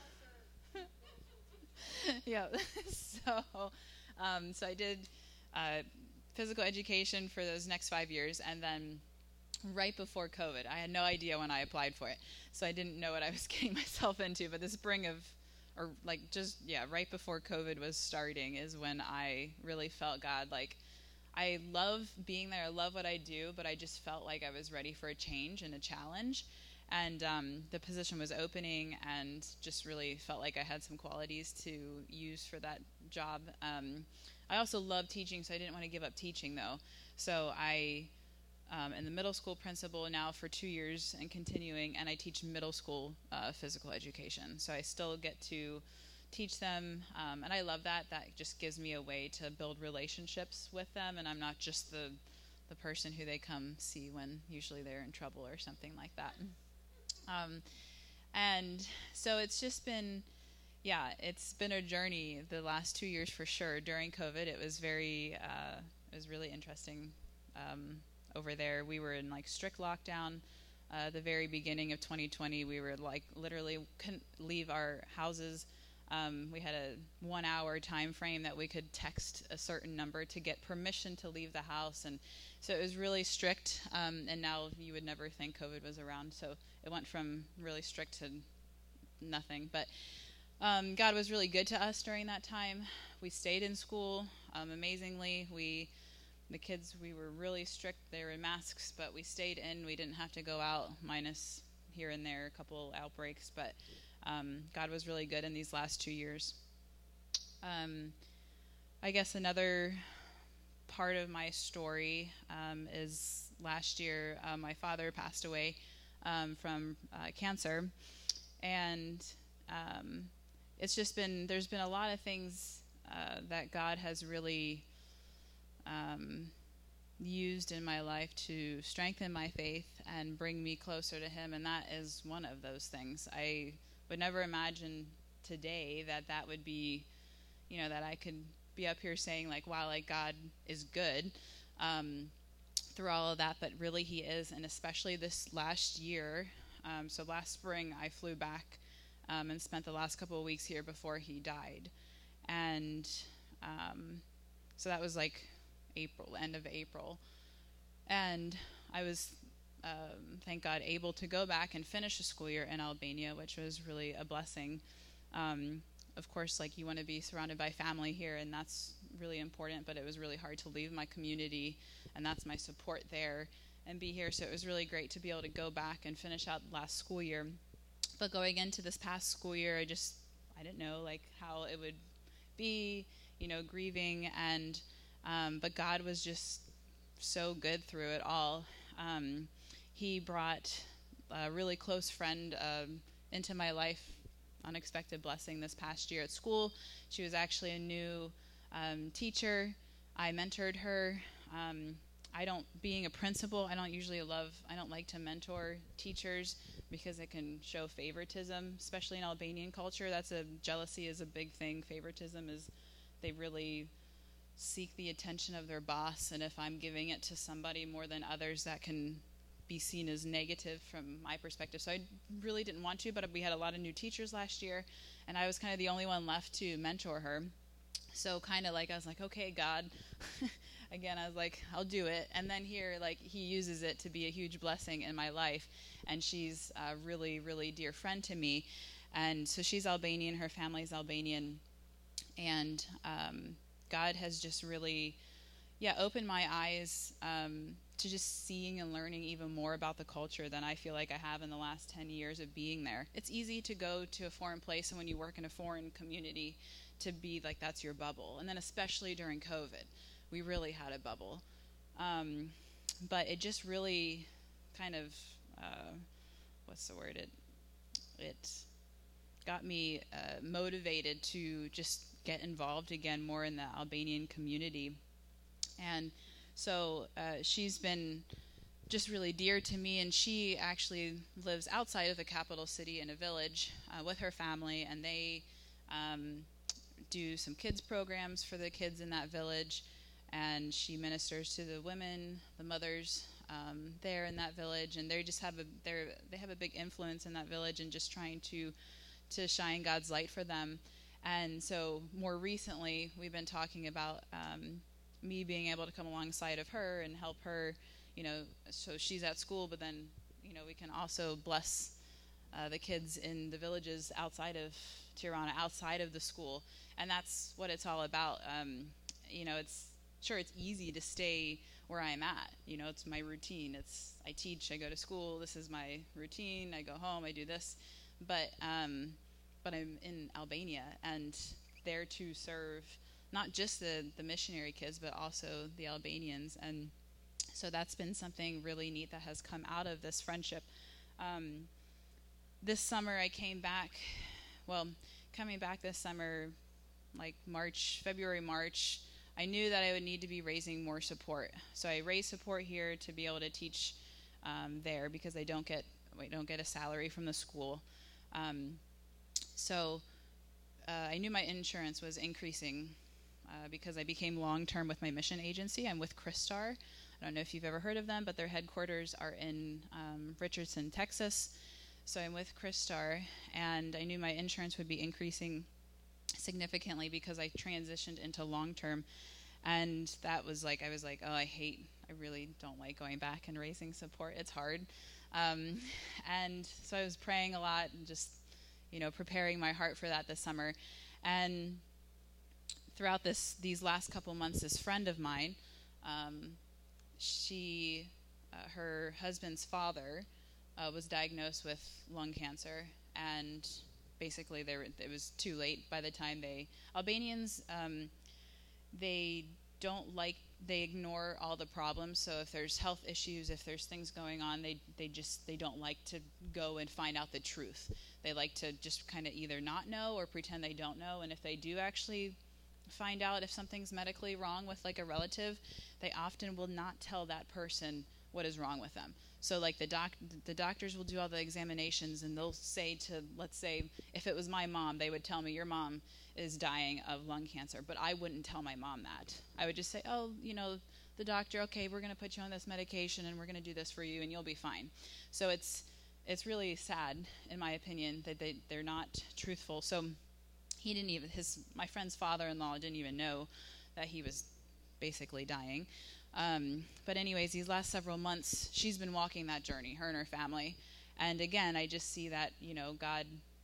yeah. So, um, so I did uh, physical education for those next five years, and then right before COVID. I had no idea when I applied for it, so I didn't know what I was getting myself into. But the spring of, or like just, yeah, right before COVID was starting is when I really felt God. Like, I love being there. I love what I do, but I just felt like I was ready for a change and a challenge. And um, the position was opening, and just really felt like I had some qualities to use for that job. Um, I also love teaching, so I didn't want to give up teaching, though. So I Um, and the middle school principal now for two years and continuing, and I teach middle school uh, physical education. So I still get to teach them, um, and I love that. That just gives me a way to build relationships with them, and I'm not just the the person who they come see when usually they're in trouble or something like that. Um, and so it's just been, yeah, it's been a journey the last two years for sure. During COVID, it was very, uh, it was really interesting. Um, Over there, we were in like strict lockdown. Uh, the very beginning of twenty twenty, we were like literally couldn't leave our houses. Um, we had a one-hour time frame that we could text a certain number to get permission to leave the house, and so it was really strict. Um, and now you would never think COVID was around, so it went from really strict to nothing. But um, God was really good to us during that time. We stayed in school. Um, amazingly, we. The kids, we were really strict. They were in masks, but we stayed in. We didn't have to go out, minus here and there a couple outbreaks. But um, God was really good in these last two years. Um, I guess another part of my story um, is last year uh, my father passed away um, from uh, cancer. And um, it's just been, there's been a lot of things uh, that God has really Um, used in my life to strengthen my faith and bring me closer to him, and that is one of those things. I would never imagine today that that would be, you know, that I could be up here saying like, wow, like God is good um, through all of that, but really he is. And especially this last year, um, so last spring I flew back um, and spent the last couple of weeks here before he died. And um, so that was like April, end of April. And I was, um, thank God, able to go back and finish the school year in Albania, which was really a blessing. Um, of course, like you want to be surrounded by family here, and that's really important, but it was really hard to leave my community, and that's my support there, and be here. So it was really great to be able to go back and finish out last school year. But going into this past school year, I just, I didn't know like how it would be, you know, grieving, and Um, but God was just so good through it all. Um, he brought a really close friend um, into my life, unexpected blessing this past year at school. She was actually a new um, teacher. I mentored her. Um, I don't, being a principal, I don't usually love, I don't like to mentor teachers because it can show favoritism, especially in Albanian culture. That's a, jealousy is a big thing. Favoritism is, they really seek the attention of their boss, and if I'm giving it to somebody more than others, that can be seen as negative from my perspective. So I really didn't want to, but we had a lot of new teachers last year, and I was kind of the only one left to mentor her. So kind of like I was like, okay, God, again, I was like, I'll do it. And then here, like, he uses it to be a huge blessing in my life, and she's a really, really dear friend to me. And so she's Albanian, her family's Albanian. and um, God has just really, yeah, opened my eyes um, to just seeing and learning even more about the culture than I feel like I have in the last ten years of being there. It's easy to go to a foreign place, and when you work in a foreign community, to be like that's your bubble. And then especially during COVID, we really had a bubble. Um, but it just really kind of, uh, what's the word? It, it got me uh, motivated to just get involved again more in the Albanian community. And so uh, she's been just really dear to me, and she actually lives outside of the capital city in a village uh, with her family, and they um, do some kids programs for the kids in that village, and she ministers to the women, the mothers um, there in that village, and they just have a they're they have a big influence in that village, and just trying to to shine God's light for them. And so more recently, we've been talking about um, me being able to come alongside of her and help her, you know, so she's at school, but then, you know, we can also bless uh, the kids in the villages outside of Tirana, outside of the school. And that's what it's all about. Um, you know, it's, sure, it's easy to stay where I'm at. You know, it's my routine. It's, I teach, I go to school, this is my routine, I go home, I do this. But, um, but I'm in Albania, and there to serve not just the, the missionary kids, but also the Albanians. And so that's been something really neat that has come out of this friendship. Um, this summer I came back, well, coming back this summer, like March, February, March, I knew that I would need to be raising more support. So I raised support here to be able to teach um, there, because I don't get, I don't get a salary from the school. Um, so uh, I knew my insurance was increasing Uh, because I became long-term with my mission agency. I'm with Christar. I don't know if you've ever heard of them, but their headquarters are in um, Richardson, Texas. So I'm with Christar, and I knew my insurance would be increasing significantly because I transitioned into long-term. And that was like, I was like, oh, I hate, I really don't like going back and raising support. It's hard. Um, and so I was praying a lot and just, you know, preparing my heart for that this summer. And throughout this, these last couple months, this friend of mine, um, she, uh, her husband's father, uh, was diagnosed with lung cancer, and basically they were, it was too late by the time they, Albanians, um, they don't like, they ignore all the problems. So if there's health issues, if there's things going on, they they just, they don't like to go and find out the truth. They like to just kind of either not know or pretend they don't know. And if they do actually find out if something's medically wrong with like a relative, they often will not tell that person what is wrong with them. So like the doc the doctors will do all the examinations, and they'll say to, let's say if it was my mom, they would tell me your mom is dying of lung cancer, but I wouldn't tell my mom that. I would just say, oh, you know, the doctor, okay, we're going to put you on this medication and we're going to do this for you and you'll be fine. So it's it's really sad, in my opinion, that they they're not truthful. So he didn't even, his, my friend's father-in-law didn't even know that he was basically dying. Um, but anyways, these last several months, she's been walking that journey, her and her family. And again, I just see that, you know, God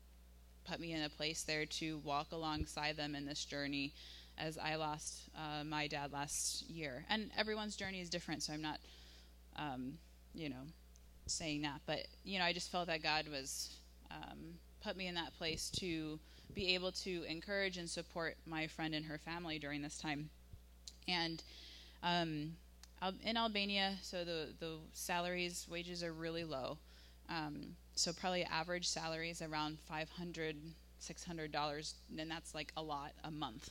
put me in a place there to walk alongside them in this journey, as I lost uh, my dad last year. And everyone's journey is different, so I'm not, um, you know, saying that. But, you know, I just felt that God was, um, put me in that place to be able to encourage and support my friend and her family during this time. And um, in Albania, so the, the salaries, wages are really low. Um, so probably average salary is around five hundred dollars, six hundred dollars, and that's like a lot a month.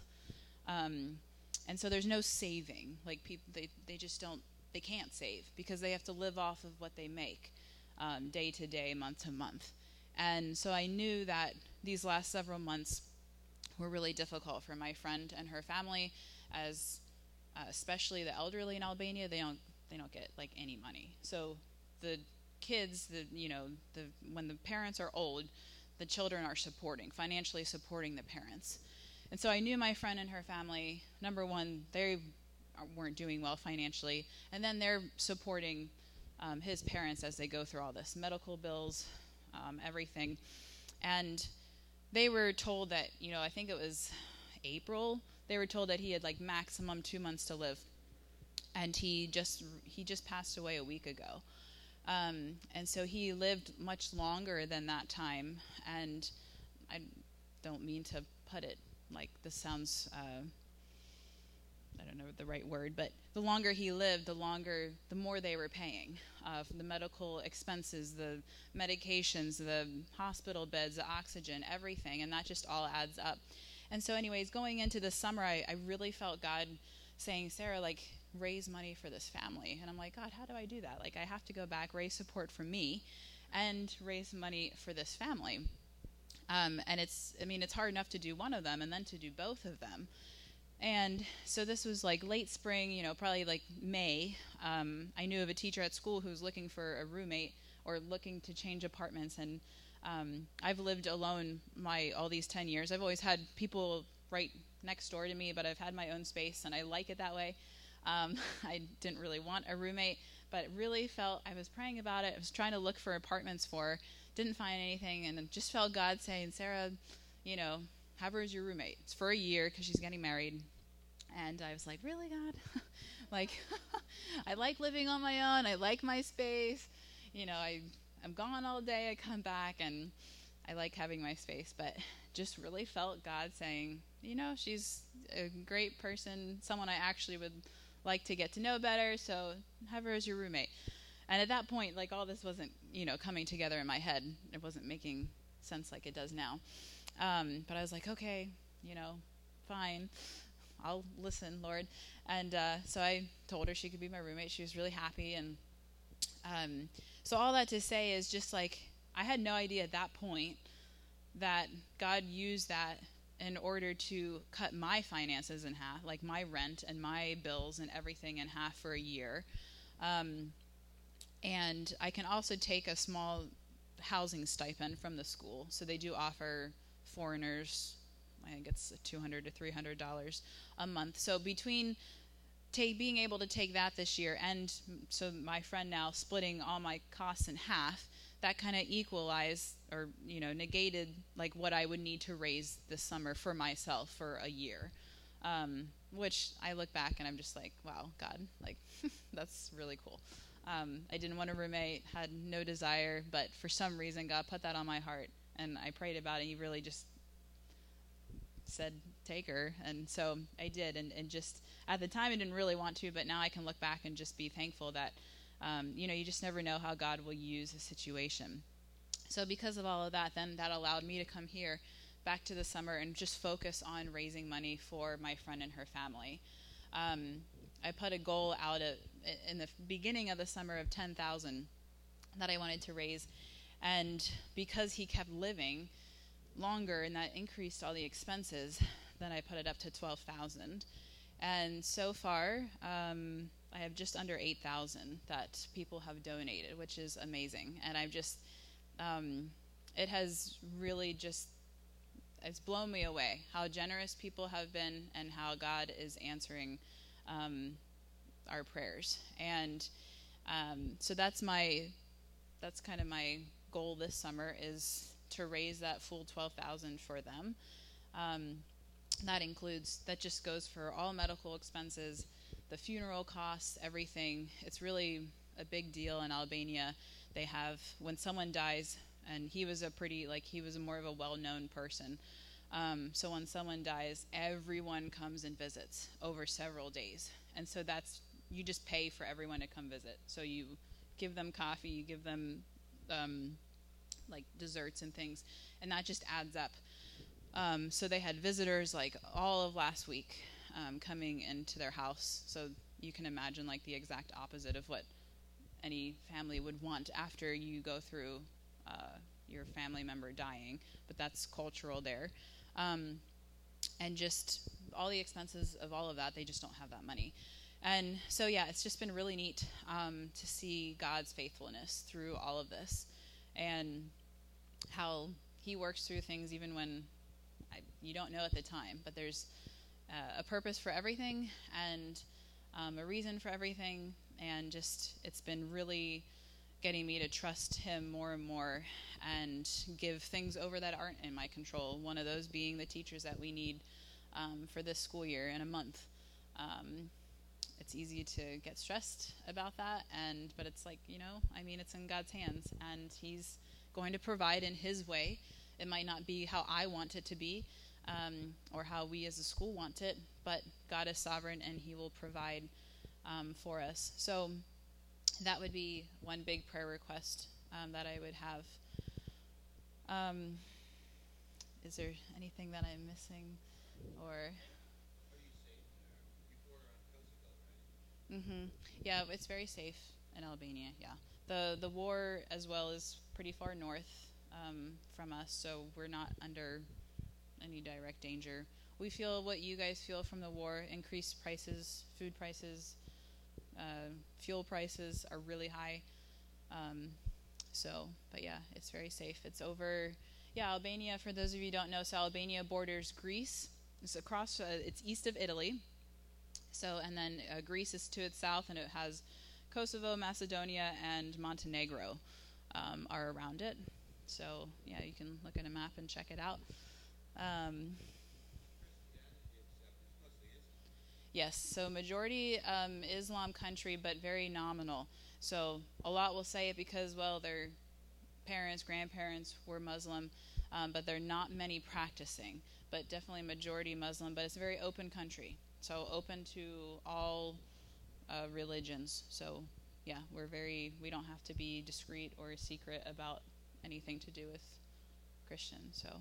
Um, and so there's no saving. Like people, they, they just don't, they can't save because they have to live off of what they make um, day to day, month to month. And so I knew that these last several months were really difficult for my friend and her family, as uh, especially the elderly in Albania, they don't they don't get like any money. So the kids, the you know, the when the parents are old, the children are supporting, financially supporting the parents. And so I knew my friend and her family, number one, they weren't doing well financially, and then they're supporting um, his parents as they go through all this, medical bills, um, everything. And they were told that, you know, I think it was April, they were told that he had like maximum two months to live. And he just he just passed away a week ago. Um, and so he lived much longer than that time. And I don't mean to put it like this sounds, uh, I don't know the right word, but the longer he lived, the longer, the more they were paying. Uh, for the medical expenses, the medications, the hospital beds, the oxygen, everything. And that just all adds up. And so anyways, going into the summer, I, I really felt God saying, Sarah, like, raise money for this family. And I'm like, God, how do I do that? Like, I have to go back, raise support for me, and raise money for this family. Um, and it's, I mean, it's hard enough to do one of them and then to do both of them. And so this was like late spring, you know, probably like May. Um, I knew of a teacher at school who was looking for a roommate or looking to change apartments. And um, I've lived alone my all these ten years. I've always had people right next door to me, but I've had my own space, and I like it that way. Um, I didn't really want a roommate, but it really felt, I was praying about it. I was trying to look for apartments for her, didn't find anything, and just felt God saying, Sarah, you know, have her as your roommate. It's for a year because she's getting married. And I was like, really, God? Like, I like living on my own. I like my space. You know, I, I'm gone all day. I come back, and I like having my space. But just really felt God saying, you know, she's a great person, someone I actually would like to get to know better, so have her as your roommate. And at that point, like, all this wasn't, you know, coming together in my head. It wasn't making sense like it does now. Um, but I was like, okay, you know, fine. I'll listen, Lord. And uh, so I told her she could be my roommate. She was really happy. And um, so all that to say is just like, I had no idea at that point that God used that in order to cut my finances in half, like my rent and my bills and everything in half for a year. Um, and I can also take a small housing stipend from the school. So they do offer foreigners, I think it's two hundred to three hundred dollars a month. So between take, being able to take that this year and so my friend now splitting all my costs in half, that kind of equalized or, you know, negated like what I would need to raise this summer for myself for a year. Um, which I look back and I'm just like, wow, God, like, that's really cool. Um, I didn't want a roommate, had no desire, but for some reason God put that on my heart, and I prayed about it, and he really just said, take her. And so I did, and, and just at the time I didn't really want to, but now I can look back and just be thankful that, um, you know, you just never know how God will use a situation. So because of all of that, then that allowed me to come here back to the summer and just focus on raising money for my friend and her family. Um, I put a goal out of, in the beginning of the summer of ten thousand that I wanted to raise. And because he kept living longer and that increased all the expenses, then I put it up to twelve thousand. And so far, um, I have just under eight thousand that people have donated, which is amazing. And I've just, um, it has really just, it's blown me away how generous people have been and how God is answering um, our prayers. And um, so that's my, that's kind of my goal this summer, is to raise that full twelve thousand for them. Um, that includes, that just goes for all medical expenses, the funeral costs, everything. It's really a big deal in Albania. They have, when someone dies, and he was a pretty, like, he was a more of a well-known person. Um, so when someone dies, everyone comes and visits over several days. And so that's, you just pay for everyone to come visit. So you give them coffee, you give them, um, like, desserts and things, and that just adds up. Um, so they had visitors, like, all of last week um, coming into their house. So you can imagine, like, the exact opposite of what any family would want after you go through uh, your family member dying. But that's cultural there. Um, and just all the expenses of all of that, they just don't have that money. And so, yeah, it's just been really neat um, to see God's faithfulness through all of this, and how he works through things even when I, you don't know at the time. But there's uh, a purpose for everything, and um, a reason for everything, and just it's been really getting me to trust him more and more and give things over that aren't in my control. One of those being the teachers that we need um, for this school year in a month. Um, it's easy to get stressed about that, and but it's like, you know, I mean, it's in God's hands, and He's going to provide in His way. It might not be how I want it to be, um, or how we as a school want it, but God is sovereign, and He will provide um, for us. So that would be one big prayer request um, that I would have. Um, is there anything that I'm missing, or? Mm-hmm. Yeah, it's very safe in Albania. Yeah, the the war as well is pretty far north um, from us, so we're not under any direct danger. We feel what you guys feel from the war: increased prices, food prices, uh, fuel prices are really high. Um, so, but yeah, it's very safe. It's over. Yeah, Albania. For those of you who don't know, so Albania borders Greece. It's across. Uh, it's east of Italy. So, and then uh, Greece is to its south, and it has Kosovo, Macedonia, and Montenegro um, are around it. So, yeah, you can look at a map and check it out. Um, yes, so majority um, Islam country, but very nominal. So a lot will say it because, well, their parents, grandparents were Muslim, um, but there are not many practicing, but definitely majority Muslim. But it's a very open country. So open to all uh, religions. So, yeah, we're very, we don't have to be discreet or secret about anything to do with Christians. So,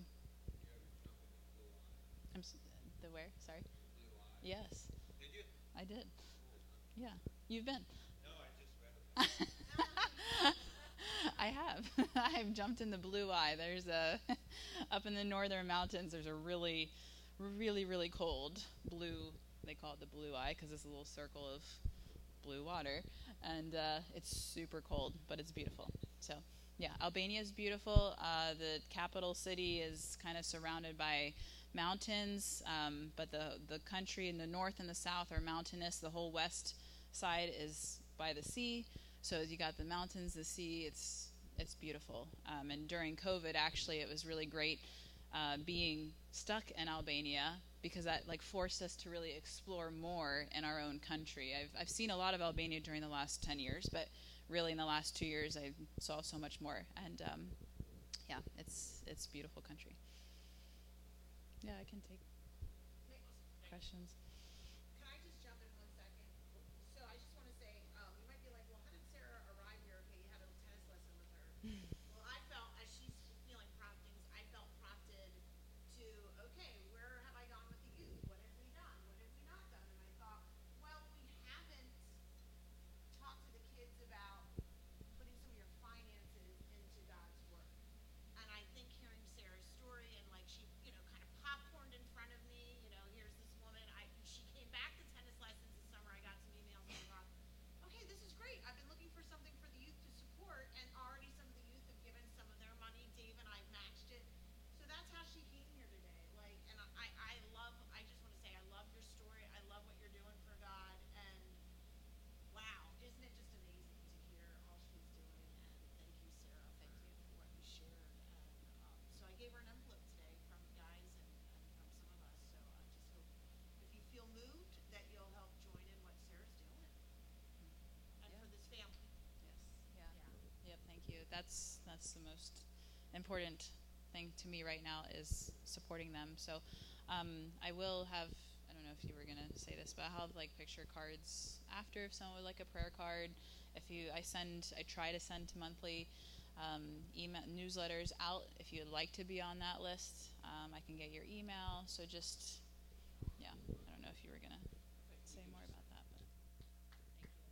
I'm s- the where? Sorry. Yes. Did you? I did. Yeah, you've been. No, I just read it. I have. I have jumped in the Blue Eye. There's a up in the northern mountains. There's a really, really, really cold blue. They call it the Blue Eye because it's a little circle of blue water, and uh, it's super cold, but it's beautiful. So, yeah, Albania is beautiful. Uh, the capital city is kind of surrounded by mountains, um, but the the country in the north and the south are mountainous. The whole west side is by the sea. So you got the mountains, the sea. It's it's beautiful. Um, and during COVID, actually, it was really great uh, being stuck in Albania, because that like forced us to really explore more in our own country. I've I've seen a lot of Albania during the last ten years, but really in the last two years I saw so much more. And um, yeah, it's it's a beautiful country. Yeah, I can take questions. Can I just jump in one second? So I just want to say, um, you might be like, well, how did Sarah arrive here? Okay, you had a tennis lesson with her. Well, I felt, as she's feeling promptings, I felt prompted to, okay, where have I gone with the youth? What have we done? What have we not done? And I thought, well, we haven't talked to the kids about putting some of your finances into God's Word. And I think hearing Sarah's story, and like she, you know, kind of popcorned in front of me, you know, here's this woman. I she came back to tennis lessons this summer. I got some emails and I thought, okay, this is great. I've been looking for something for the youth to support, and already some of the youth have given some of their money. Dave and I matched it. So that's how she came here today. Like, and I, I love, I just want to say, I love your story. I love what you're doing for God. And wow, isn't it just amazing to hear all she's doing? And thank you, Sarah, thank you for what you shared. And um, so I gave her an envelope today from you guys and, and from some of us. So I just hope if you feel moved that you'll help join in what Sarah's doing. And Yeah. for this family. Yes. Yeah. Yep. Thank you. That's that's the most important thing to me right now is supporting them. So, um, I will have. I don't know if you were gonna say this, but I'll have like picture cards after if someone would like a prayer card. If you, I send. I try to send monthly um, email newsletters out. If you'd like to be on that list, um, I can get your email. So just, yeah. I don't know if you were gonna say more about that, but thank you.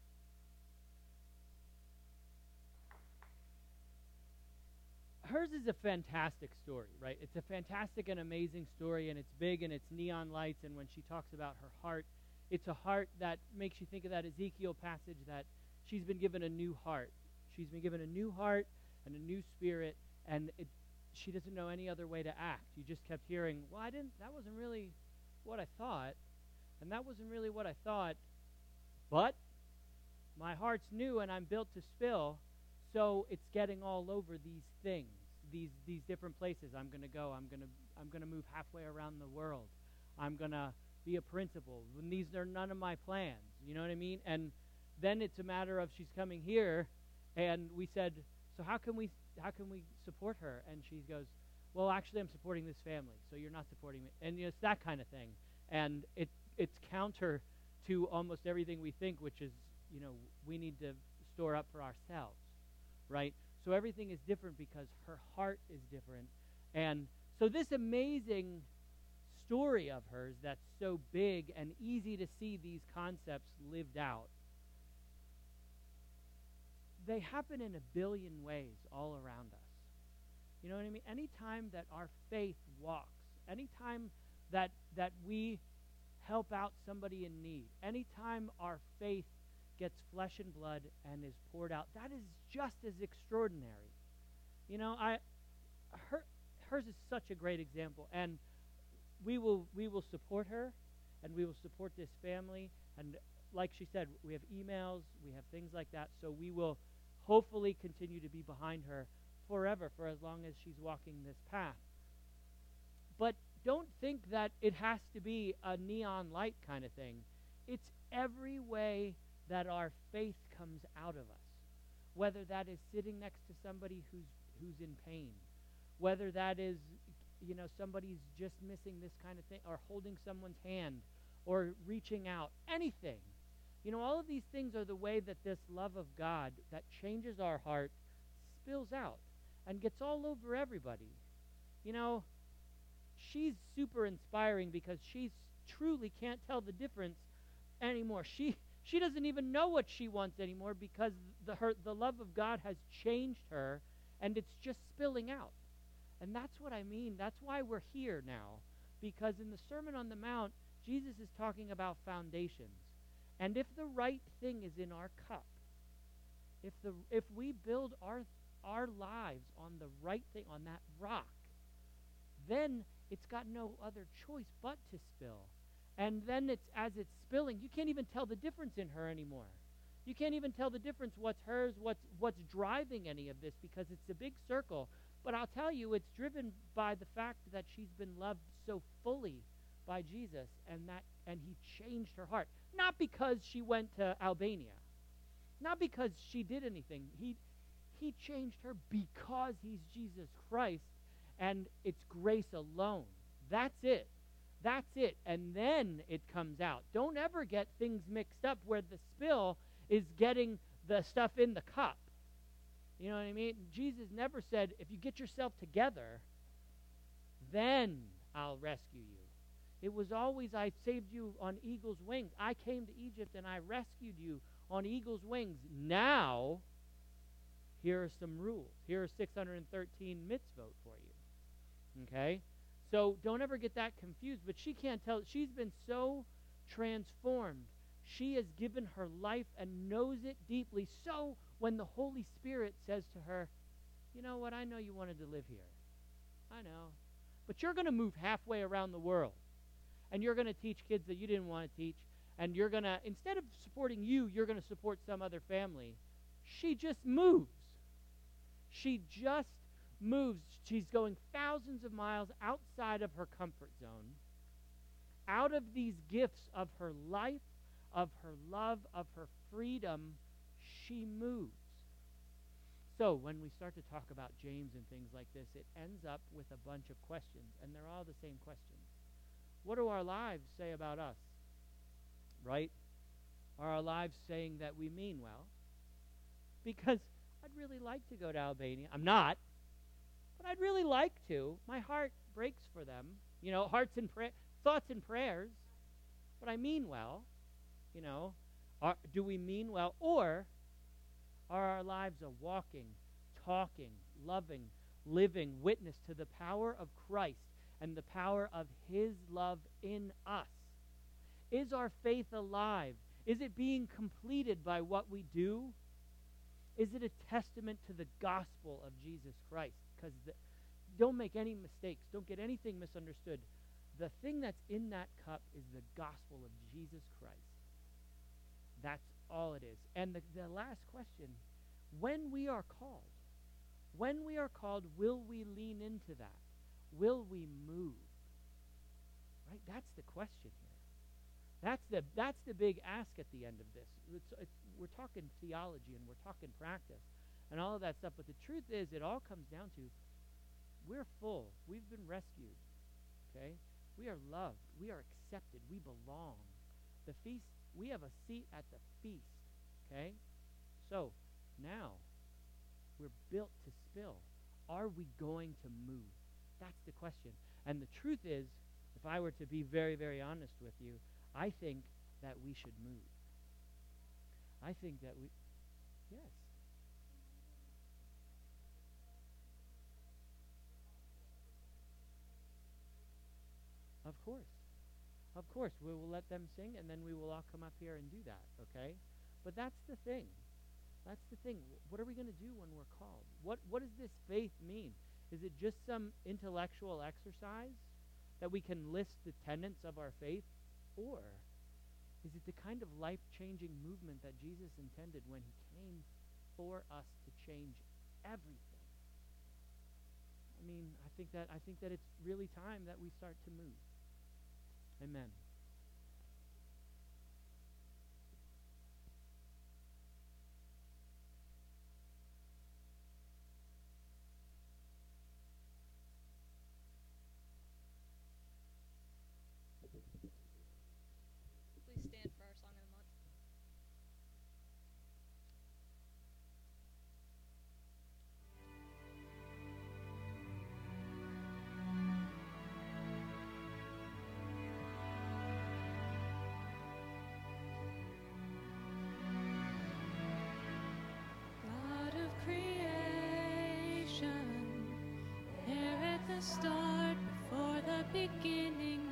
Hers is a fantastic story, right? It's a fantastic and amazing story, and it's big, and it's neon lights, and when she talks about her heart, it's a heart that makes you think of that Ezekiel passage that she's been given a new heart. She's been given a new heart and a new spirit, and it, she doesn't know any other way to act. You just kept hearing, well, I didn't, that wasn't really what I thought, and that wasn't really what I thought, but my heart's new and I'm built to spill, so it's getting all over these things, these these different places. I'm going to go. I'm going to I'm going to move halfway around the world. I'm going to be a principal. When these are none of my plans. You know what I mean? And then it's a matter of she's coming here, and we said, so how can we how can we support her? And she goes, well, actually, I'm supporting this family, so you're not supporting me. And you know, it's that kind of thing. And it it's counter to almost everything we think, which is, you know, we need to store up for ourselves, right? So everything is different because her heart is different. And so this amazing story of hers that's so big and easy to see these concepts lived out, they happen in a billion ways all around us. You know what I mean? Anytime that our faith walks, anytime that that we help out somebody in need, anytime our faith gets flesh and blood and is poured out, that is just as extraordinary. You know, I her hers is such a great example, and we will we will support her, and we will support this family, and like she said, we have emails, we have things like that, so we will hopefully continue to be behind her forever, for as long as she's walking this path. But don't think that it has to be a neon light kind of thing. It's every way that our faith comes out of us, whether that is sitting next to somebody who's who's in pain, whether that is, you know, somebody's just missing this kind of thing, or holding someone's hand, or reaching out, anything. You know, all of these things are the way that this love of God that changes our heart spills out and gets all over everybody. You know, she's super inspiring because she truly can't tell the difference anymore. She she doesn't even know what she wants anymore because the her the love of God has changed her, and it's just spilling out. And that's what I mean. That's why we're here now, because in the Sermon on the Mount, Jesus is talking about foundations. And if the right thing is in our cup, if the if we build our our lives on the right thing, on that rock, then it's got no other choice but to spill. And then it's as it's spilling, you can't even tell the difference in her anymore. You can't even tell the difference what's hers, what's what's driving any of this, because it's a big circle. But I'll tell you, it's driven by the fact that she's been loved so fully by Jesus, and that and he changed her heart. Not because she went to Albania. Not because she did anything. He he changed her because he's Jesus Christ, and it's grace alone. That's it. That's it. And then it comes out. Don't ever get things mixed up where the spill is getting the stuff in the cup. You know what I mean? Jesus never said, if you get yourself together, then I'll rescue you. It was always, I saved you on eagle's wings. I came to Egypt and I rescued you on eagle's wings. Now, here are some rules. Here are six hundred thirteen mitzvot for you. Okay? So don't ever get that confused. But she can't tell. She's been so transformed. She has given her life and knows it deeply. So when the Holy Spirit says to her, you know what, I know you wanted to live here. I know. But you're going to move halfway around the world. And you're going to teach kids that you didn't want to teach. And you're going to, instead of supporting you, you're going to support some other family. She just moves. She just moves. She's going thousands of miles outside of her comfort zone, out of these gifts of her life, of her love, of her freedom. She moves. So when we start to talk about James and things like this, it ends up with a bunch of questions, and they're all the same questions. What do our lives say about us? Right? Are our lives saying that we mean well? Because I'd really like to go to Albania. I'm not, but I'd really like to. My heart breaks for them. You know, hearts and pra- thoughts and prayers. But I mean well. You know, are, do we mean well? Or are our lives a walking, talking, loving, living witness to the power of Christ and the power of his love in us? Is our faith alive? Is it being completed by what we do? Is it a testament to the gospel of Jesus Christ? Because don't make any mistakes. Don't get anything misunderstood. The thing that's in that cup is the gospel of Jesus Christ. That's all it is. And the, the last question, when we are called, when we are called, will we lean into that? Will we move? Right? That's the question here. That's the that's the big ask at the end of this. It's, it's, we're talking theology and we're talking practice and all of that stuff. But the truth is, it all comes down to we're full. We've been rescued. Okay? We are loved. We are accepted. We belong. The feast, we have a seat at the feast. Okay? So, now, we're built to spill. Are we going to move? That's the question. And the truth is, if I were to be very, very honest with you, I think that we should move. I think that we, yes. Of course. Of course. We will let them sing, and then we will all come up here and do that, okay? But that's the thing. That's the thing. What are we going to do when we're called? What What does this faith mean? Is it just some intellectual exercise that we can list the tenets of our faith? Or is it the kind of life-changing movement that Jesus intended when he came for us to change everything? I mean, I think that I think that it's really time that we start to move. Amen. Please stand for our song of the month. God of creation, there at the start, before the beginning